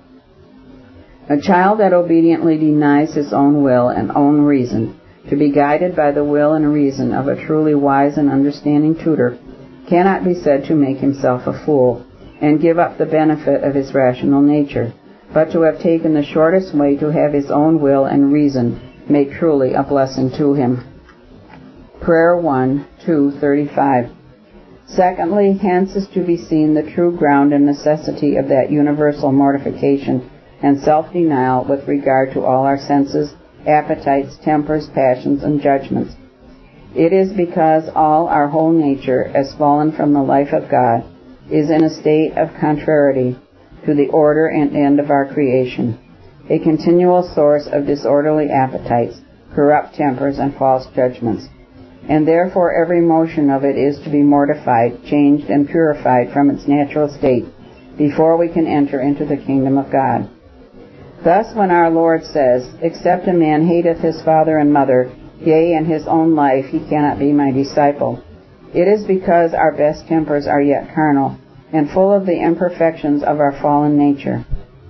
A: A child that obediently denies his own will and own reason, to be guided by the will and reason of a truly wise and understanding tutor, cannot be said to make himself a fool and give up the benefit of his rational nature, but to have taken the shortest way to have his own will and reason made truly a blessing to him. Prayer one, two thirty-five. Secondly, hence is to be seen the true ground and necessity of that universal mortification and self-denial with regard to all our senses, appetites, tempers, passions, and judgments. It is because all our whole nature, as fallen from the life of God, is in a state of contrariety to the order and end of our creation, a continual source of disorderly appetites, corrupt tempers, and false judgments. And therefore every motion of it is to be mortified, changed, and purified from its natural state before we can enter into the kingdom of God. Thus when our Lord says, "Except a man hateth his father and mother, yea, and his own life, he cannot be my disciple," it is because our best tempers are yet carnal and full of the imperfections of our fallen nature.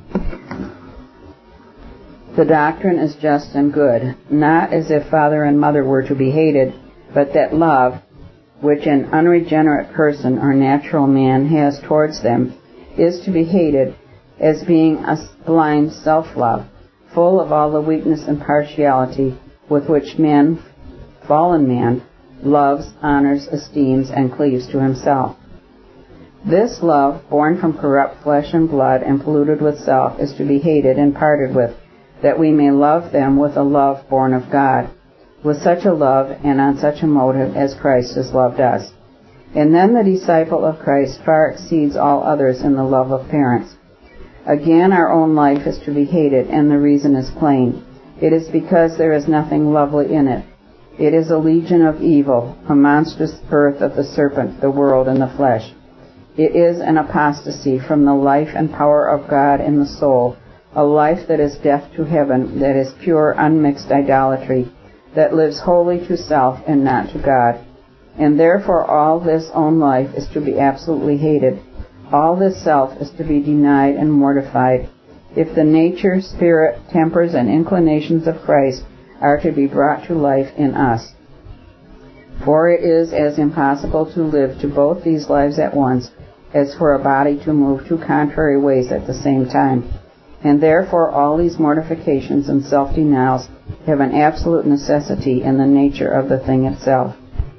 A: The doctrine is just and good, not as if father and mother were to be hated, but that love, which an unregenerate person or natural man has towards them, is to be hated as being a blind self-love, full of all the weakness and partiality with which man, fallen man, loves, honors, esteems, and cleaves to himself. This love, born from corrupt flesh and blood and polluted with self, is to be hated and parted with, that we may love them with a love born of God, with such a love and on such a motive as Christ has loved us. And then the disciple of Christ far exceeds all others in the love of parents. Again, our own life is to be hated, and the reason is plain. It is because there is nothing lovely in it. It is a legion of evil, a monstrous birth of the serpent, the world, and the flesh. It is an apostasy from the life and power of God in the soul, a life that is deaf to heaven, that is pure, unmixed idolatry, that lives wholly to self and not to God. And therefore all this own life is to be absolutely hated. All this self is to be denied and mortified, if the nature, spirit, tempers, and inclinations of Christ are to be brought to life in us. For it is as impossible to live to both these lives at once as for a body to move two contrary ways at the same time. And therefore all these mortifications and self-denials have an absolute necessity in the nature of the thing itself.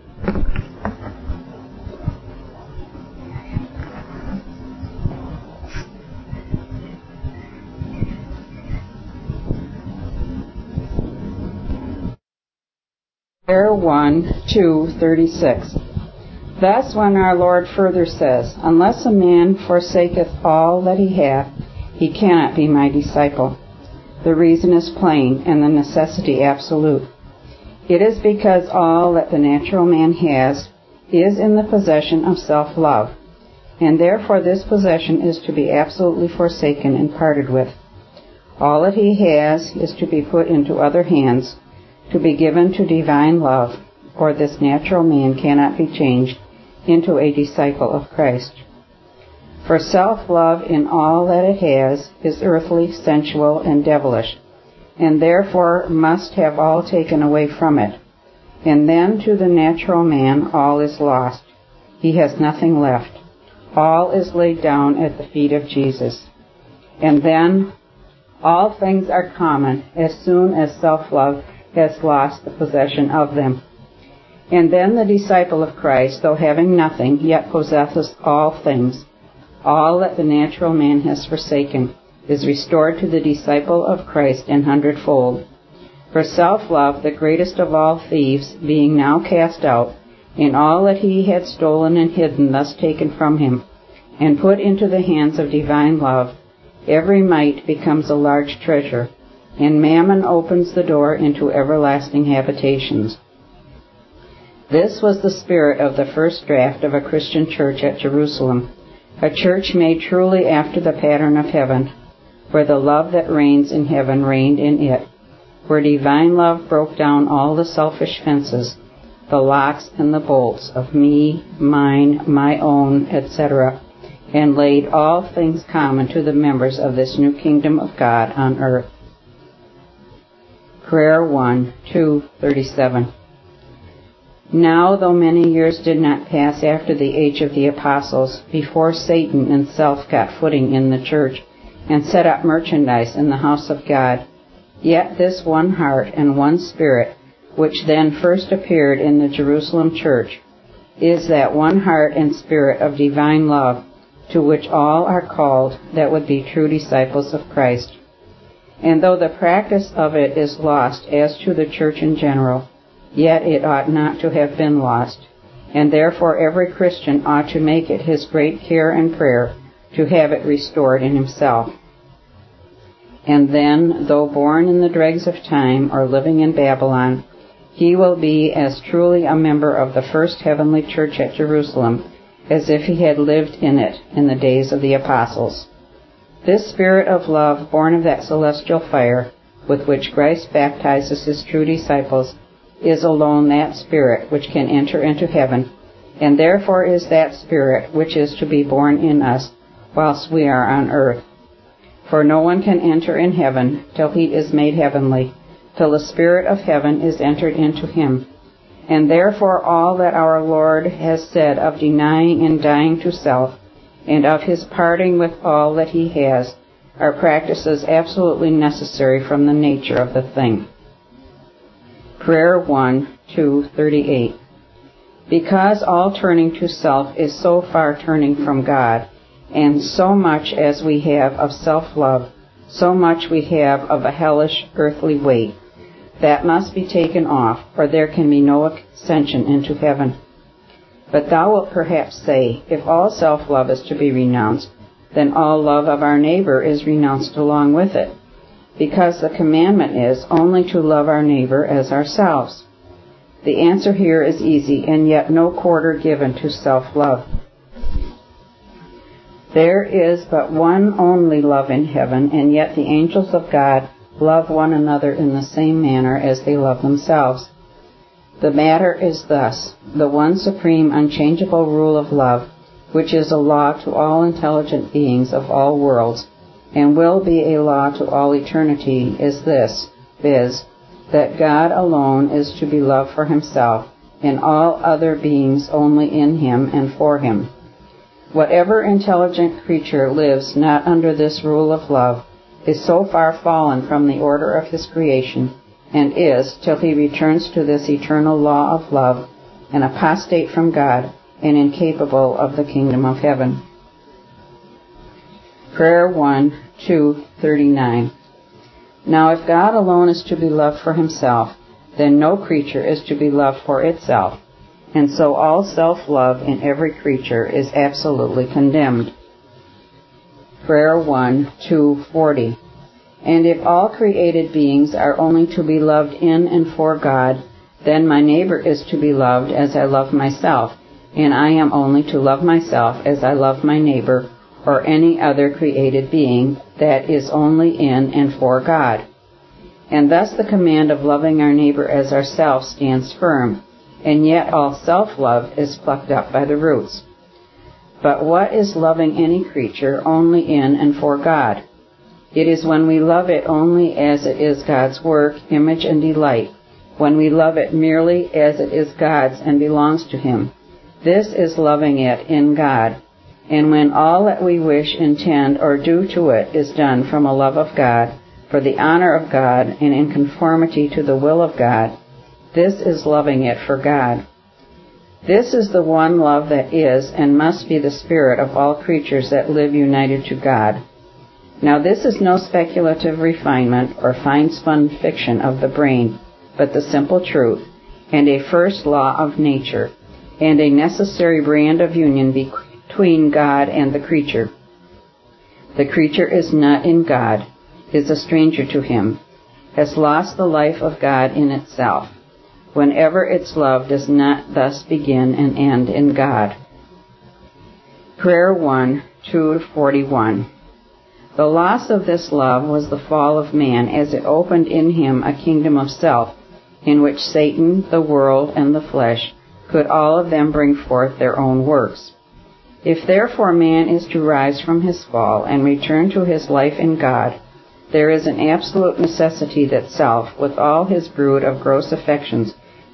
A: Prayer one, two thirty-six. Thus when our Lord further says, "Unless a man forsaketh all that he hath, he cannot be my disciple," the reason is plain and the necessity absolute. It is because all that the natural man has is in the possession of self-love, and therefore this possession is to be absolutely forsaken and parted with. All that he has is to be put into other hands, to be given to divine love, or this natural man cannot be changed into a disciple of Christ. For self-love in all that it has is earthly, sensual, and devilish, and therefore must have all taken away from it. And then to the natural man all is lost. He has nothing left. All is laid down at the feet of Jesus. And then all things are common as soon as self-love has lost the possession of them. And then the disciple of Christ, though having nothing, yet possesseth all things, all that the natural man has forsaken, is restored to the disciple of Christ an hundredfold. For self-love, the greatest of all thieves, being now cast out, and all that he had stolen and hidden thus taken from him, and put into the hands of divine love, every mite becomes a large treasure, and mammon opens the door into everlasting habitations. This was the spirit of the first draft of a Christian church at Jerusalem, a church made truly after the pattern of heaven, where the love that reigns in heaven reigned in it, where divine love broke down all the selfish fences, the locks and the bolts of me, mine, my own, et cetera, and laid all things common to the members of this new kingdom of God on earth. Prayer one, two thirty-seven. Now, though many years did not pass after the age of the apostles, before Satan and self got footing in the church, and set up merchandise in the house of God, yet this one heart and one Spirit, which then first appeared in the Jerusalem church, is that one heart and Spirit of divine love, to which all are called that would be true disciples of Christ. And though the practice of it is lost as to the church in general, yet it ought not to have been lost, and therefore every Christian ought to make it his great care and prayer to have it restored in himself. And then, though born in the dregs of time or living in Babylon, he will be as truly a member of the first heavenly church at Jerusalem as if he had lived in it in the days of the apostles. This Spirit of love, born of that celestial fire with which Christ baptizes his true disciples, is alone that Spirit which can enter into heaven, and therefore is that Spirit which is to be born in us whilst we are on earth. For no one can enter in heaven till he is made heavenly, till the Spirit of heaven is entered into him. And therefore all that our Lord has said of denying and dying to self, and of his parting with all that he has, are practices absolutely necessary from the nature of the thing. Prayer one, two thirty-eight. Because all turning to self is so far turning from God, and so much as we have of self-love, so much we have of a hellish earthly weight, that must be taken off, or there can be no ascension into heaven. But thou wilt perhaps say, if all self-love is to be renounced, then all love of our neighbor is renounced along with it, because the commandment is only to love our neighbor as ourselves. The answer here is easy, and yet no quarter given to self-love. There is but one only love in heaven, and yet the angels of God love one another in the same manner as they love themselves. The matter is thus: the one supreme unchangeable rule of love, which is a law to all intelligent beings of all worlds, and will be a law to all eternity, is this, viz., that God alone is to be loved for himself, and all other beings only in him and for him. Whatever intelligent creature lives not under this rule of love is so far fallen from the order of his creation, and is, till he returns to this eternal law of love, an apostate from God and incapable of the kingdom of heaven. Prayer one, two thirty-nine. Now if God alone is to be loved for himself, then no creature is to be loved for itself, and so all self-love in every creature is absolutely condemned. Prayer one, two forty. And if all created beings are only to be loved in and for God, then my neighbor is to be loved as I love myself, and I am only to love myself as I love my neighbor or any other created being that is only in and for God. And thus the command of loving our neighbor as ourselves stands firm, and yet all self-love is plucked up by the roots. But what is loving any creature only in and for God? It is when we love it only as it is God's work, image, and delight, when we love it merely as it is God's and belongs to him. This is loving it in God. And when all that we wish, intend, or do to it is done from a love of God, for the honor of God, and in conformity to the will of God, this is loving it for God. This is the one love that is and must be the spirit of all creatures that live united to God. Now this is no speculative refinement or fine-spun fiction of the brain, but the simple truth, and a first law of nature, and a necessary brand of union between God and the creature. The creature is not in God, is a stranger to him, has lost the life of God in itself, whenever its love does not thus begin and end in God. Prayer one, two forty-one. The loss of this love was the fall of man, as it opened in him a kingdom of self, in which Satan, the world, and the flesh could all of them bring forth their own works. If therefore man is to rise from his fall and return to his life in God, there is an absolute necessity that self, with all his brood of gross affections,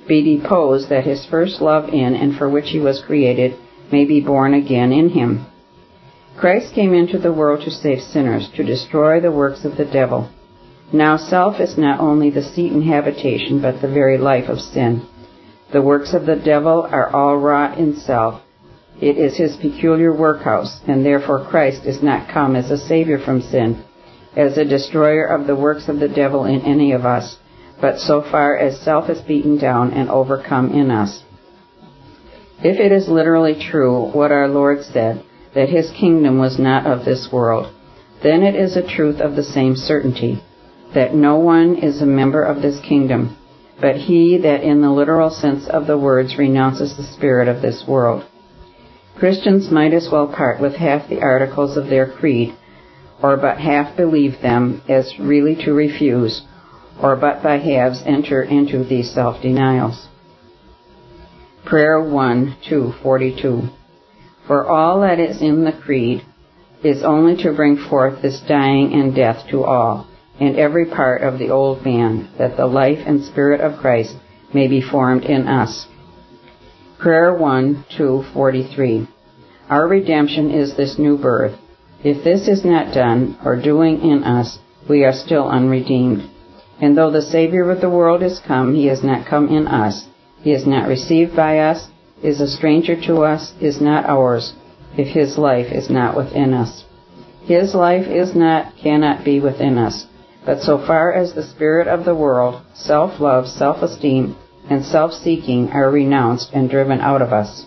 A: be deposed, that his first love in and for which he was created may be born again in him. Christ came into the world to save sinners, to destroy the works of the devil. Now self is not only the seat and habitation, but the very life of sin. The works of the devil are all wrought in self. It is his peculiar workhouse, and therefore Christ is not come as a Savior from sin, as a destroyer of the works of the devil in any of us, but so far as self is beaten down and overcome in us. If it is literally true what our Lord said, that his kingdom was not of this world, then it is a truth of the same certainty, that no one is a member of this kingdom, but he that in the literal sense of the words renounces the spirit of this world. Christians might as well part with half the articles of their creed, or but half believe them, as really to refuse, or but by halves enter into these self-denials. Prayer one, two forty-two. For all that is in the creed is only to bring forth this dying and death to all, and every part of the old man, that the life and spirit of Christ may be formed in us. Prayer one, two forty-three. Our redemption is this new birth. If this is not done, or doing in us, we are still unredeemed. And though the Savior of the world is come, he has not come in us. He is not received by us, is a stranger to us, is not ours, if his life is not within us. His life is not, cannot be within us. But so far as the spirit of the world, self-love, self-esteem, and self-seeking are renounced and driven out of us.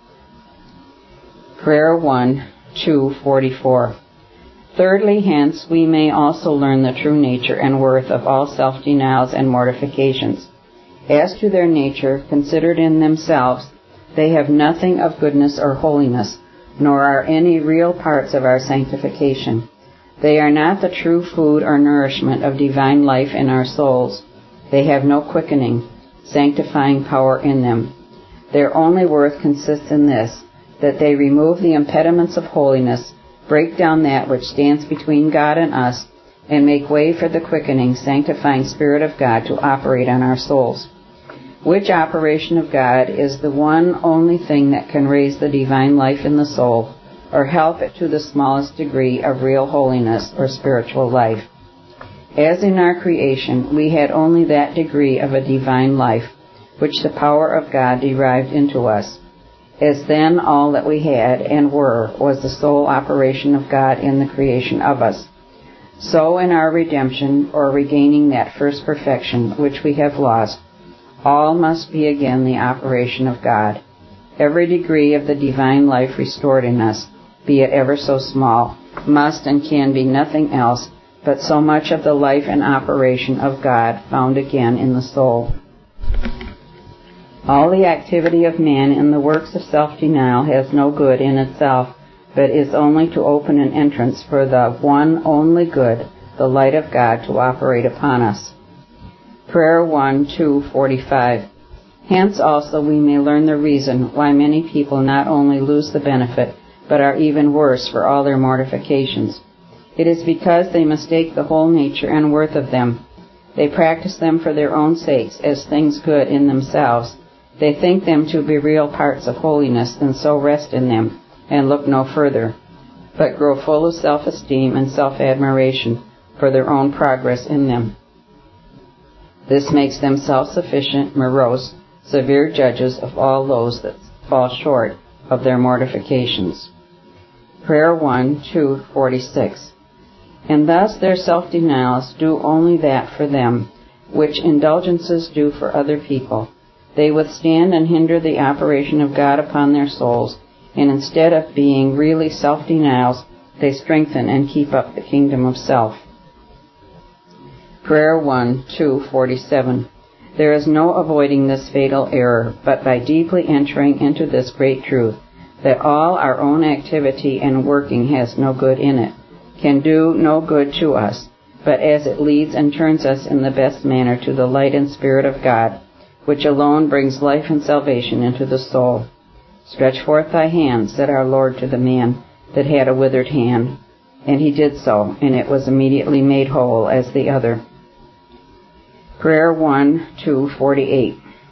A: Prayer one, two forty-four. Thirdly, hence, we may also learn the true nature and worth of all self-denials and mortifications. As to their nature, considered in themselves, they have nothing of goodness or holiness, nor are any real parts of our sanctification. They are not the true food or nourishment of divine life in our souls. They have no quickening, sanctifying power in them. Their only worth consists in this, that they remove the impediments of holiness, break down that which stands between God and us, and make way for the quickening, sanctifying Spirit of God to operate on our souls. Which operation of God is the one only thing that can raise the divine life in the soul, or help it to the smallest degree of real holiness or spiritual life. As in our creation, we had only that degree of a divine life, which the power of God derived into us. As then all that we had and were was the sole operation of God in the creation of us. So in our redemption, or regaining that first perfection which we have lost, all must be again the operation of God. Every degree of the divine life restored in us, be it ever so small, must and can be nothing else but so much of the life and operation of God found again in the soul. All the activity of man in the works of self-denial has no good in itself, but is only to open an entrance for the one only good, the light of God, to operate upon us. Prayer one, two forty-five. Hence also we may learn the reason why many people not only lose the benefit, but are even worse for all their mortifications. It is because they mistake the whole nature and worth of them. They practice them for their own sakes as things good in themselves. They think them to be real parts of holiness, and so rest in them, and look no further, but grow full of self-esteem and self-admiration for their own progress in them. This makes them self-sufficient, morose, severe judges of all those that fall short of their mortifications. Prayer one, two forty-six. And thus their self-denials do only that for them, which indulgences do for other people. They withstand and hinder the operation of God upon their souls, and instead of being really self-denials, they strengthen and keep up the kingdom of self. Prayer one, two forty-seven. There is no avoiding this fatal error, but by deeply entering into this great truth, that all our own activity and working has no good in it, can do no good to us, but as it leads and turns us in the best manner to the light and Spirit of God, which alone brings life and salvation into the soul. Stretch forth thy hand, said our Lord to the man that had a withered hand, and he did so, and it was immediately made whole as the other. Prayer one, two forty-eight.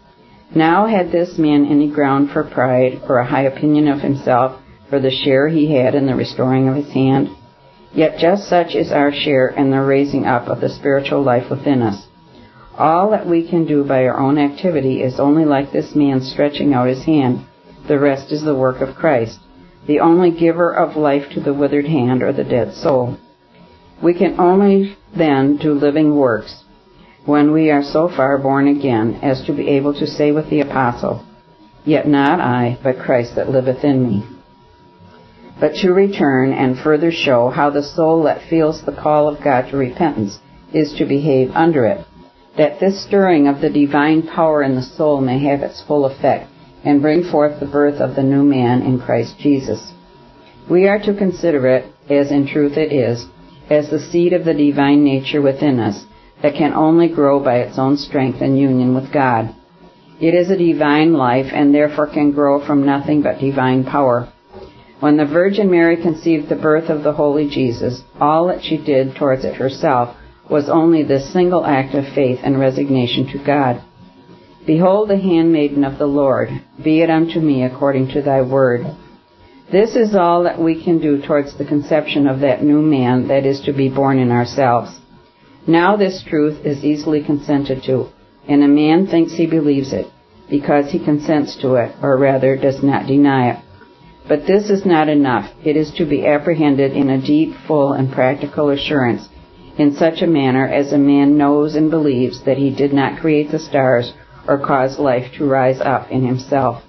A: Now had this man any ground for pride or a high opinion of himself for the share he had in the restoring of his hand? Yet just such is our share in the raising up of the spiritual life within us. All that we can do by our own activity is only like this man stretching out his hand. The rest is the work of Christ, the only giver of life to the withered hand or the dead soul. We can only then do living works when we are so far born again as to be able to say with the apostle, "Yet not I, but Christ that liveth in me." But to return and further show how the soul that feels the call of God to repentance is to behave under it, that this stirring of the divine power in the soul may have its full effect and bring forth the birth of the new man in Christ Jesus. We are to consider it, as in truth it is, as the seed of the divine nature within us that can only grow by its own strength and union with God. It is a divine life and therefore can grow from nothing but divine power. When the Virgin Mary conceived the birth of the Holy Jesus, all that she did towards it herself was only this single act of faith and resignation to God. "Behold the handmaiden of the Lord, be it unto me according to thy word." This is all that we can do towards the conception of that new man that is to be born in ourselves. Now this truth is easily consented to, and a man thinks he believes it, because he consents to it, or rather does not deny it. But this is not enough. It is to be apprehended in a deep, full, and practical assurance, in such a manner as a man knows and believes that he did not create the stars or cause life to rise up in himself.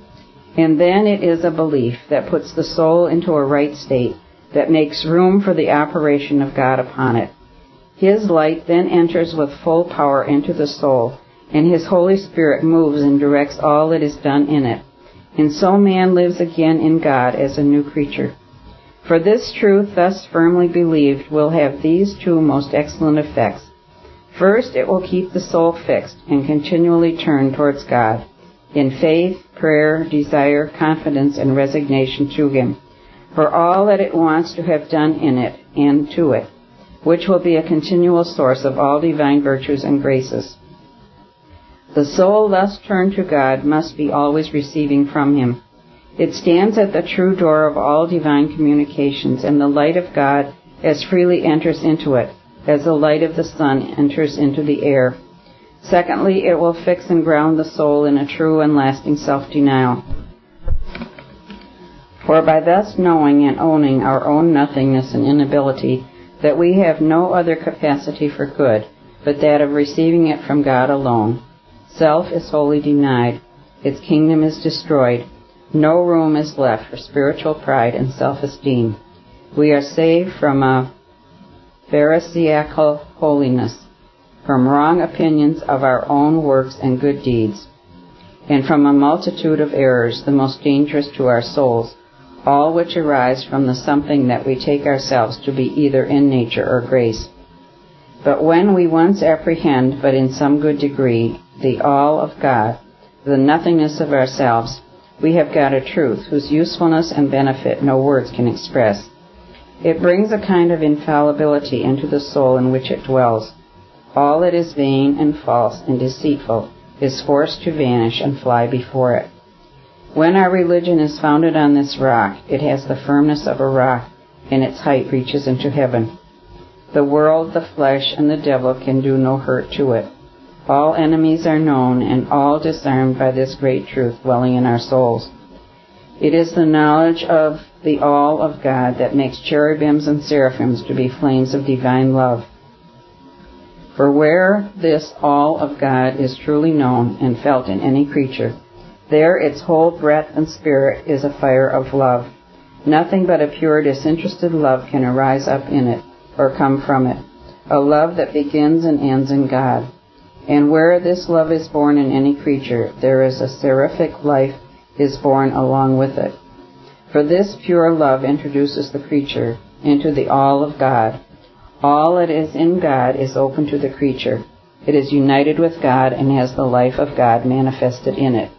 A: And then it is a belief that puts the soul into a right state, that makes room for the operation of God upon it. His light then enters with full power into the soul, and His Holy Spirit moves and directs all that is done in it. And so man lives again in God as a new creature. For this truth, thus firmly believed, will have these two most excellent effects. First, it will keep the soul fixed and continually turned towards God, in faith, prayer, desire, confidence, and resignation to Him, for all that it wants to have done in it and to it, which will be a continual source of all divine virtues and graces. The soul thus turned to God must be always receiving from Him. It stands at the true door of all divine communications, and the light of God as freely enters into it as the light of the sun enters into the air. Secondly, it will fix and ground the soul in a true and lasting self-denial. For by thus knowing and owning our own nothingness and inability, that we have no other capacity for good but that of receiving it from God alone, self is wholly denied, its kingdom is destroyed, no room is left for spiritual pride and self-esteem. We are saved from a pharisaical holiness, from wrong opinions of our own works and good deeds, and from a multitude of errors, the most dangerous to our souls, all which arise from the something that we take ourselves to be either in nature or grace. But when we once apprehend, but in some good degree, the all of God, the nothingness of ourselves, we have got a truth whose usefulness and benefit no words can express. It brings a kind of infallibility into the soul in which it dwells. All that is vain and false and deceitful is forced to vanish and fly before it. When our religion is founded on this rock, it has the firmness of a rock, and its height reaches into heaven. The world, the flesh, and the devil can do no hurt to it. All enemies are known, and all disarmed by this great truth dwelling in our souls. It is the knowledge of the all of God that makes cherubims and seraphims to be flames of divine love. For where this all of God is truly known and felt in any creature, there its whole breath and spirit is a fire of love. Nothing but a pure, disinterested love can arise up in it or come from it, a love that begins and ends in God. And where this love is born in any creature, there is a seraphic life is born along with it. For this pure love introduces the creature into the all of God. All that is in God is open to the creature. It is united with God and has the life of God manifested in it.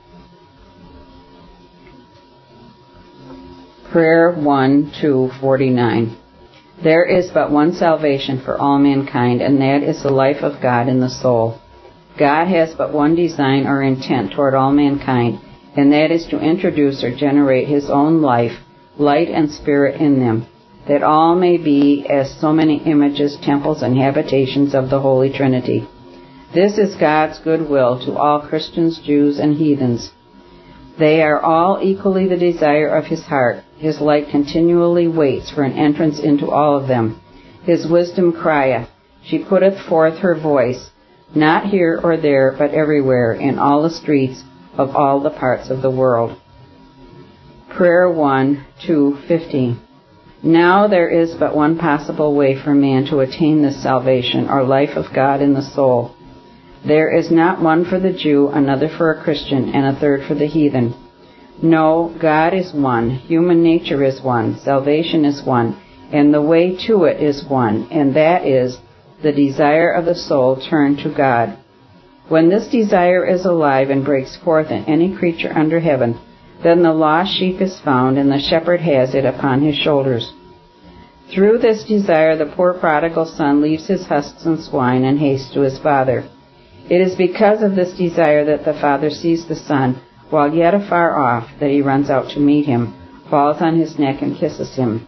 A: Prayer one two forty-nine. There is but one salvation for all mankind, and that is the life of God in the soul. God has but one design or intent toward all mankind, and that is to introduce or generate His own life, light and spirit in them, that all may be as so many images, temples, and habitations of the Holy Trinity. This is God's good will to all Christians, Jews, and heathens. They are all equally the desire of His heart. His light continually waits for an entrance into all of them. His wisdom crieth, she putteth forth her voice, not here or there, but everywhere, in all the streets of all the parts of the world. Prayer one, two fifty. Now there is but one possible way for man to attain this salvation, or life of God in the soul. There is not one for the Jew, another for a Christian, and a third for the heathen. No, God is one, human nature is one, salvation is one, and the way to it is one, and that is the desire of the soul turned to God. When this desire is alive and breaks forth in any creature under heaven, then the lost sheep is found, and the shepherd has it upon his shoulders. Through this desire the poor prodigal son leaves his husks and swine and hastes to his father. It is because of this desire that the father sees the son, while yet afar off, that he runs out to meet him, falls on his neck, and kisses him.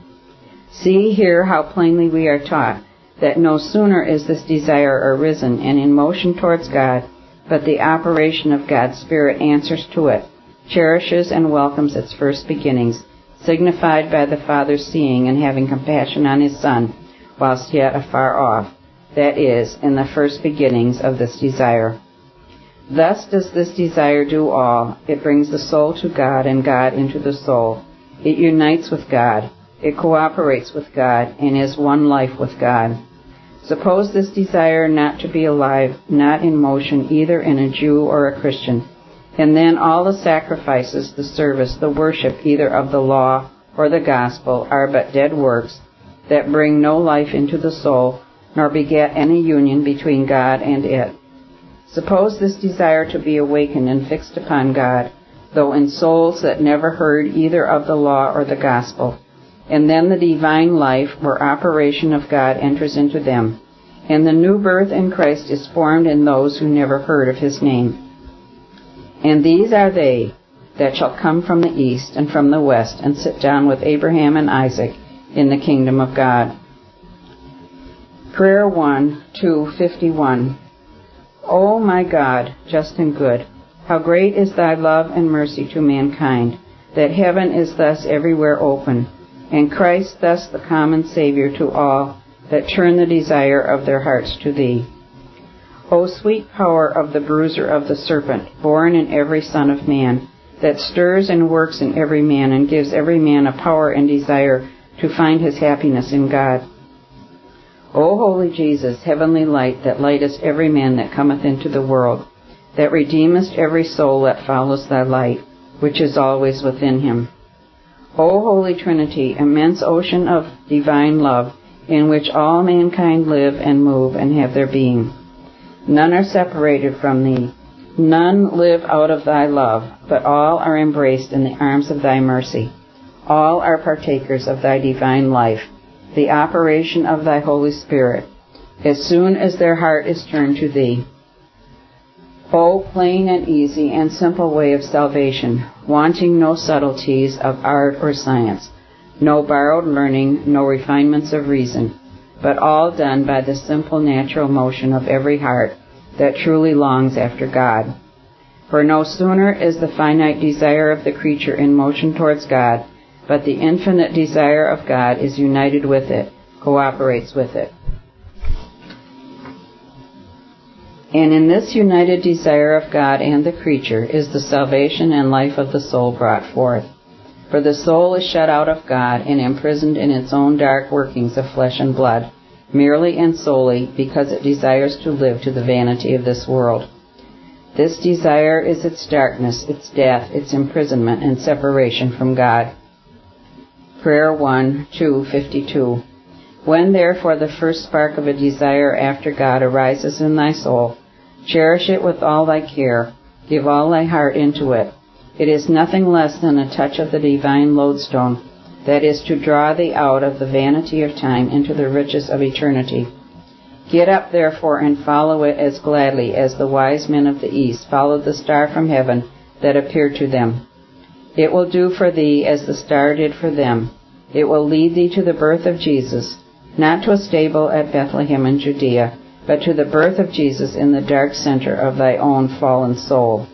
A: See here how plainly we are taught that no sooner is this desire arisen and in motion towards God, but the operation of God's Spirit answers to it, cherishes and welcomes its first beginnings, signified by the Father seeing and having compassion on His Son, whilst yet afar off, that is, in the first beginnings of this desire. Thus does this desire do all. It brings the soul to God and God into the soul. It unites with God. It cooperates with God and is one life with God. Suppose this desire not to be alive, not in motion either in a Jew or a Christian, and then all the sacrifices, the service, the worship either of the law or the gospel are but dead works that bring no life into the soul, nor beget any union between God and it. Suppose this desire to be awakened and fixed upon God, though in souls that never heard either of the law or the gospel, and then the divine life or operation of God enters into them, and the new birth in Christ is formed in those who never heard of His name. And these are they that shall come from the east and from the west, and sit down with Abraham and Isaac in the kingdom of God. Prayer one, two fifty-one. O my God, just and good, how great is Thy love and mercy to mankind, that heaven is thus everywhere open, and Christ thus the common Savior to all that turn the desire of their hearts to Thee. O sweet power of the bruiser of the serpent, born in every son of man, that stirs and works in every man, and gives every man a power and desire to find his happiness in God. O holy Jesus, heavenly light, that lightest every man that cometh into the world, that redeemest every soul that follows Thy light, which is always within him. O Holy Trinity, immense ocean of divine love, in which all mankind live and move and have their being. None are separated from Thee. None live out of Thy love, but all are embraced in the arms of Thy mercy. All are partakers of Thy divine life, the operation of Thy Holy Spirit, as soon as their heart is turned to Thee. O plain and easy and simple way of salvation, wanting no subtleties of art or science, no borrowed learning, no refinements of reason, but all done by the simple natural motion of every heart that truly longs after God. For no sooner is the finite desire of the creature in motion towards God, but the infinite desire of God is united with it, cooperates with it. And in this united desire of God and the creature is the salvation and life of the soul brought forth. For the soul is shut out of God and imprisoned in its own dark workings of flesh and blood, merely and solely because it desires to live to the vanity of this world. This desire is its darkness, its death, its imprisonment and separation from God. Prayer one, two fifty-two. When therefore the first spark of a desire after God arises in thy soul, cherish it with all thy care, give all thy heart into it. It is nothing less than a touch of the divine lodestone, that is to draw thee out of the vanity of time into the riches of eternity. Get up, therefore, and follow it as gladly as the wise men of the east followed the star from heaven that appeared to them. It will do for thee as the star did for them. It will lead thee to the birth of Jesus, not to a stable at Bethlehem in Judea, but to the birth of Jesus in the dark center of thy own fallen soul.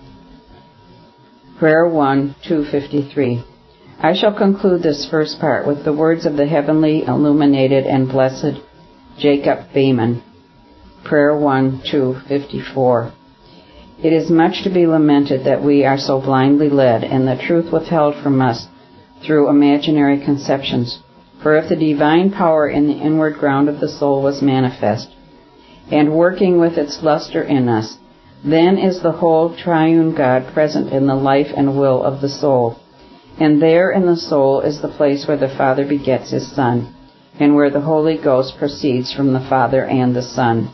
A: Prayer one, two fifty-three. I shall conclude this first part with the words of the heavenly, illuminated, and blessed Jacob Behmen. Prayer one, two fifty-four. It is much to be lamented that we are so blindly led, and the truth withheld from us through imaginary conceptions. For if the divine power in the inward ground of the soul was manifest, and working with its luster in us, then is the whole triune God present in the life and will of the soul. And there in the soul is the place where the Father begets His Son, and where the Holy Ghost proceeds from the Father and the Son.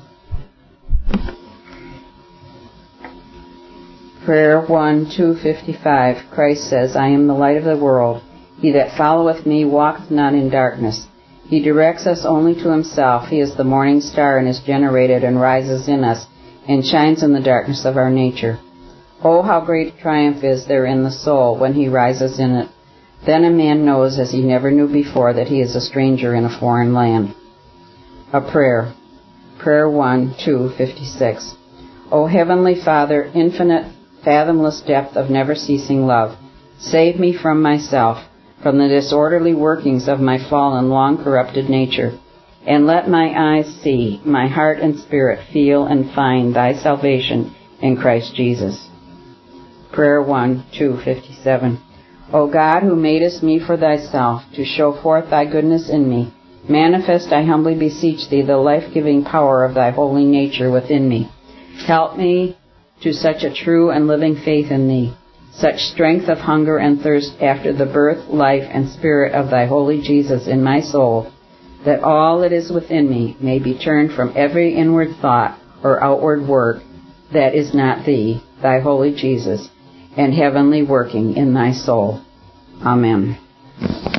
A: Prayer one, two fifty-five. Christ says, I am the light of the world. He that followeth me walketh not in darkness. He directs us only to Himself. He is the morning star, and is generated and rises in us, and shines in the darkness of our nature. Oh, how great triumph is there in the soul when he rises in it. Then a man knows, as he never knew before, that he is a stranger in a foreign land. A prayer. Prayer one, two fifty-six. O Heavenly Father, infinite, fathomless depth of never-ceasing love, save me from myself, from the disorderly workings of my fallen, long-corrupted nature, and let my eyes see, my heart and spirit feel and find Thy salvation in Christ Jesus. Prayer one, two fifty-seven. O God, who madest me for Thyself, to show forth Thy goodness in me, manifest, I humbly beseech Thee, the life-giving power of Thy holy nature within me. Help me to such a true and living faith in Thee, such strength of hunger and thirst after the birth, life, and spirit of Thy holy Jesus in my soul, that all that is within me may be turned from every inward thought or outward work that is not Thee, Thy holy Jesus, and heavenly working in Thy soul. Amen.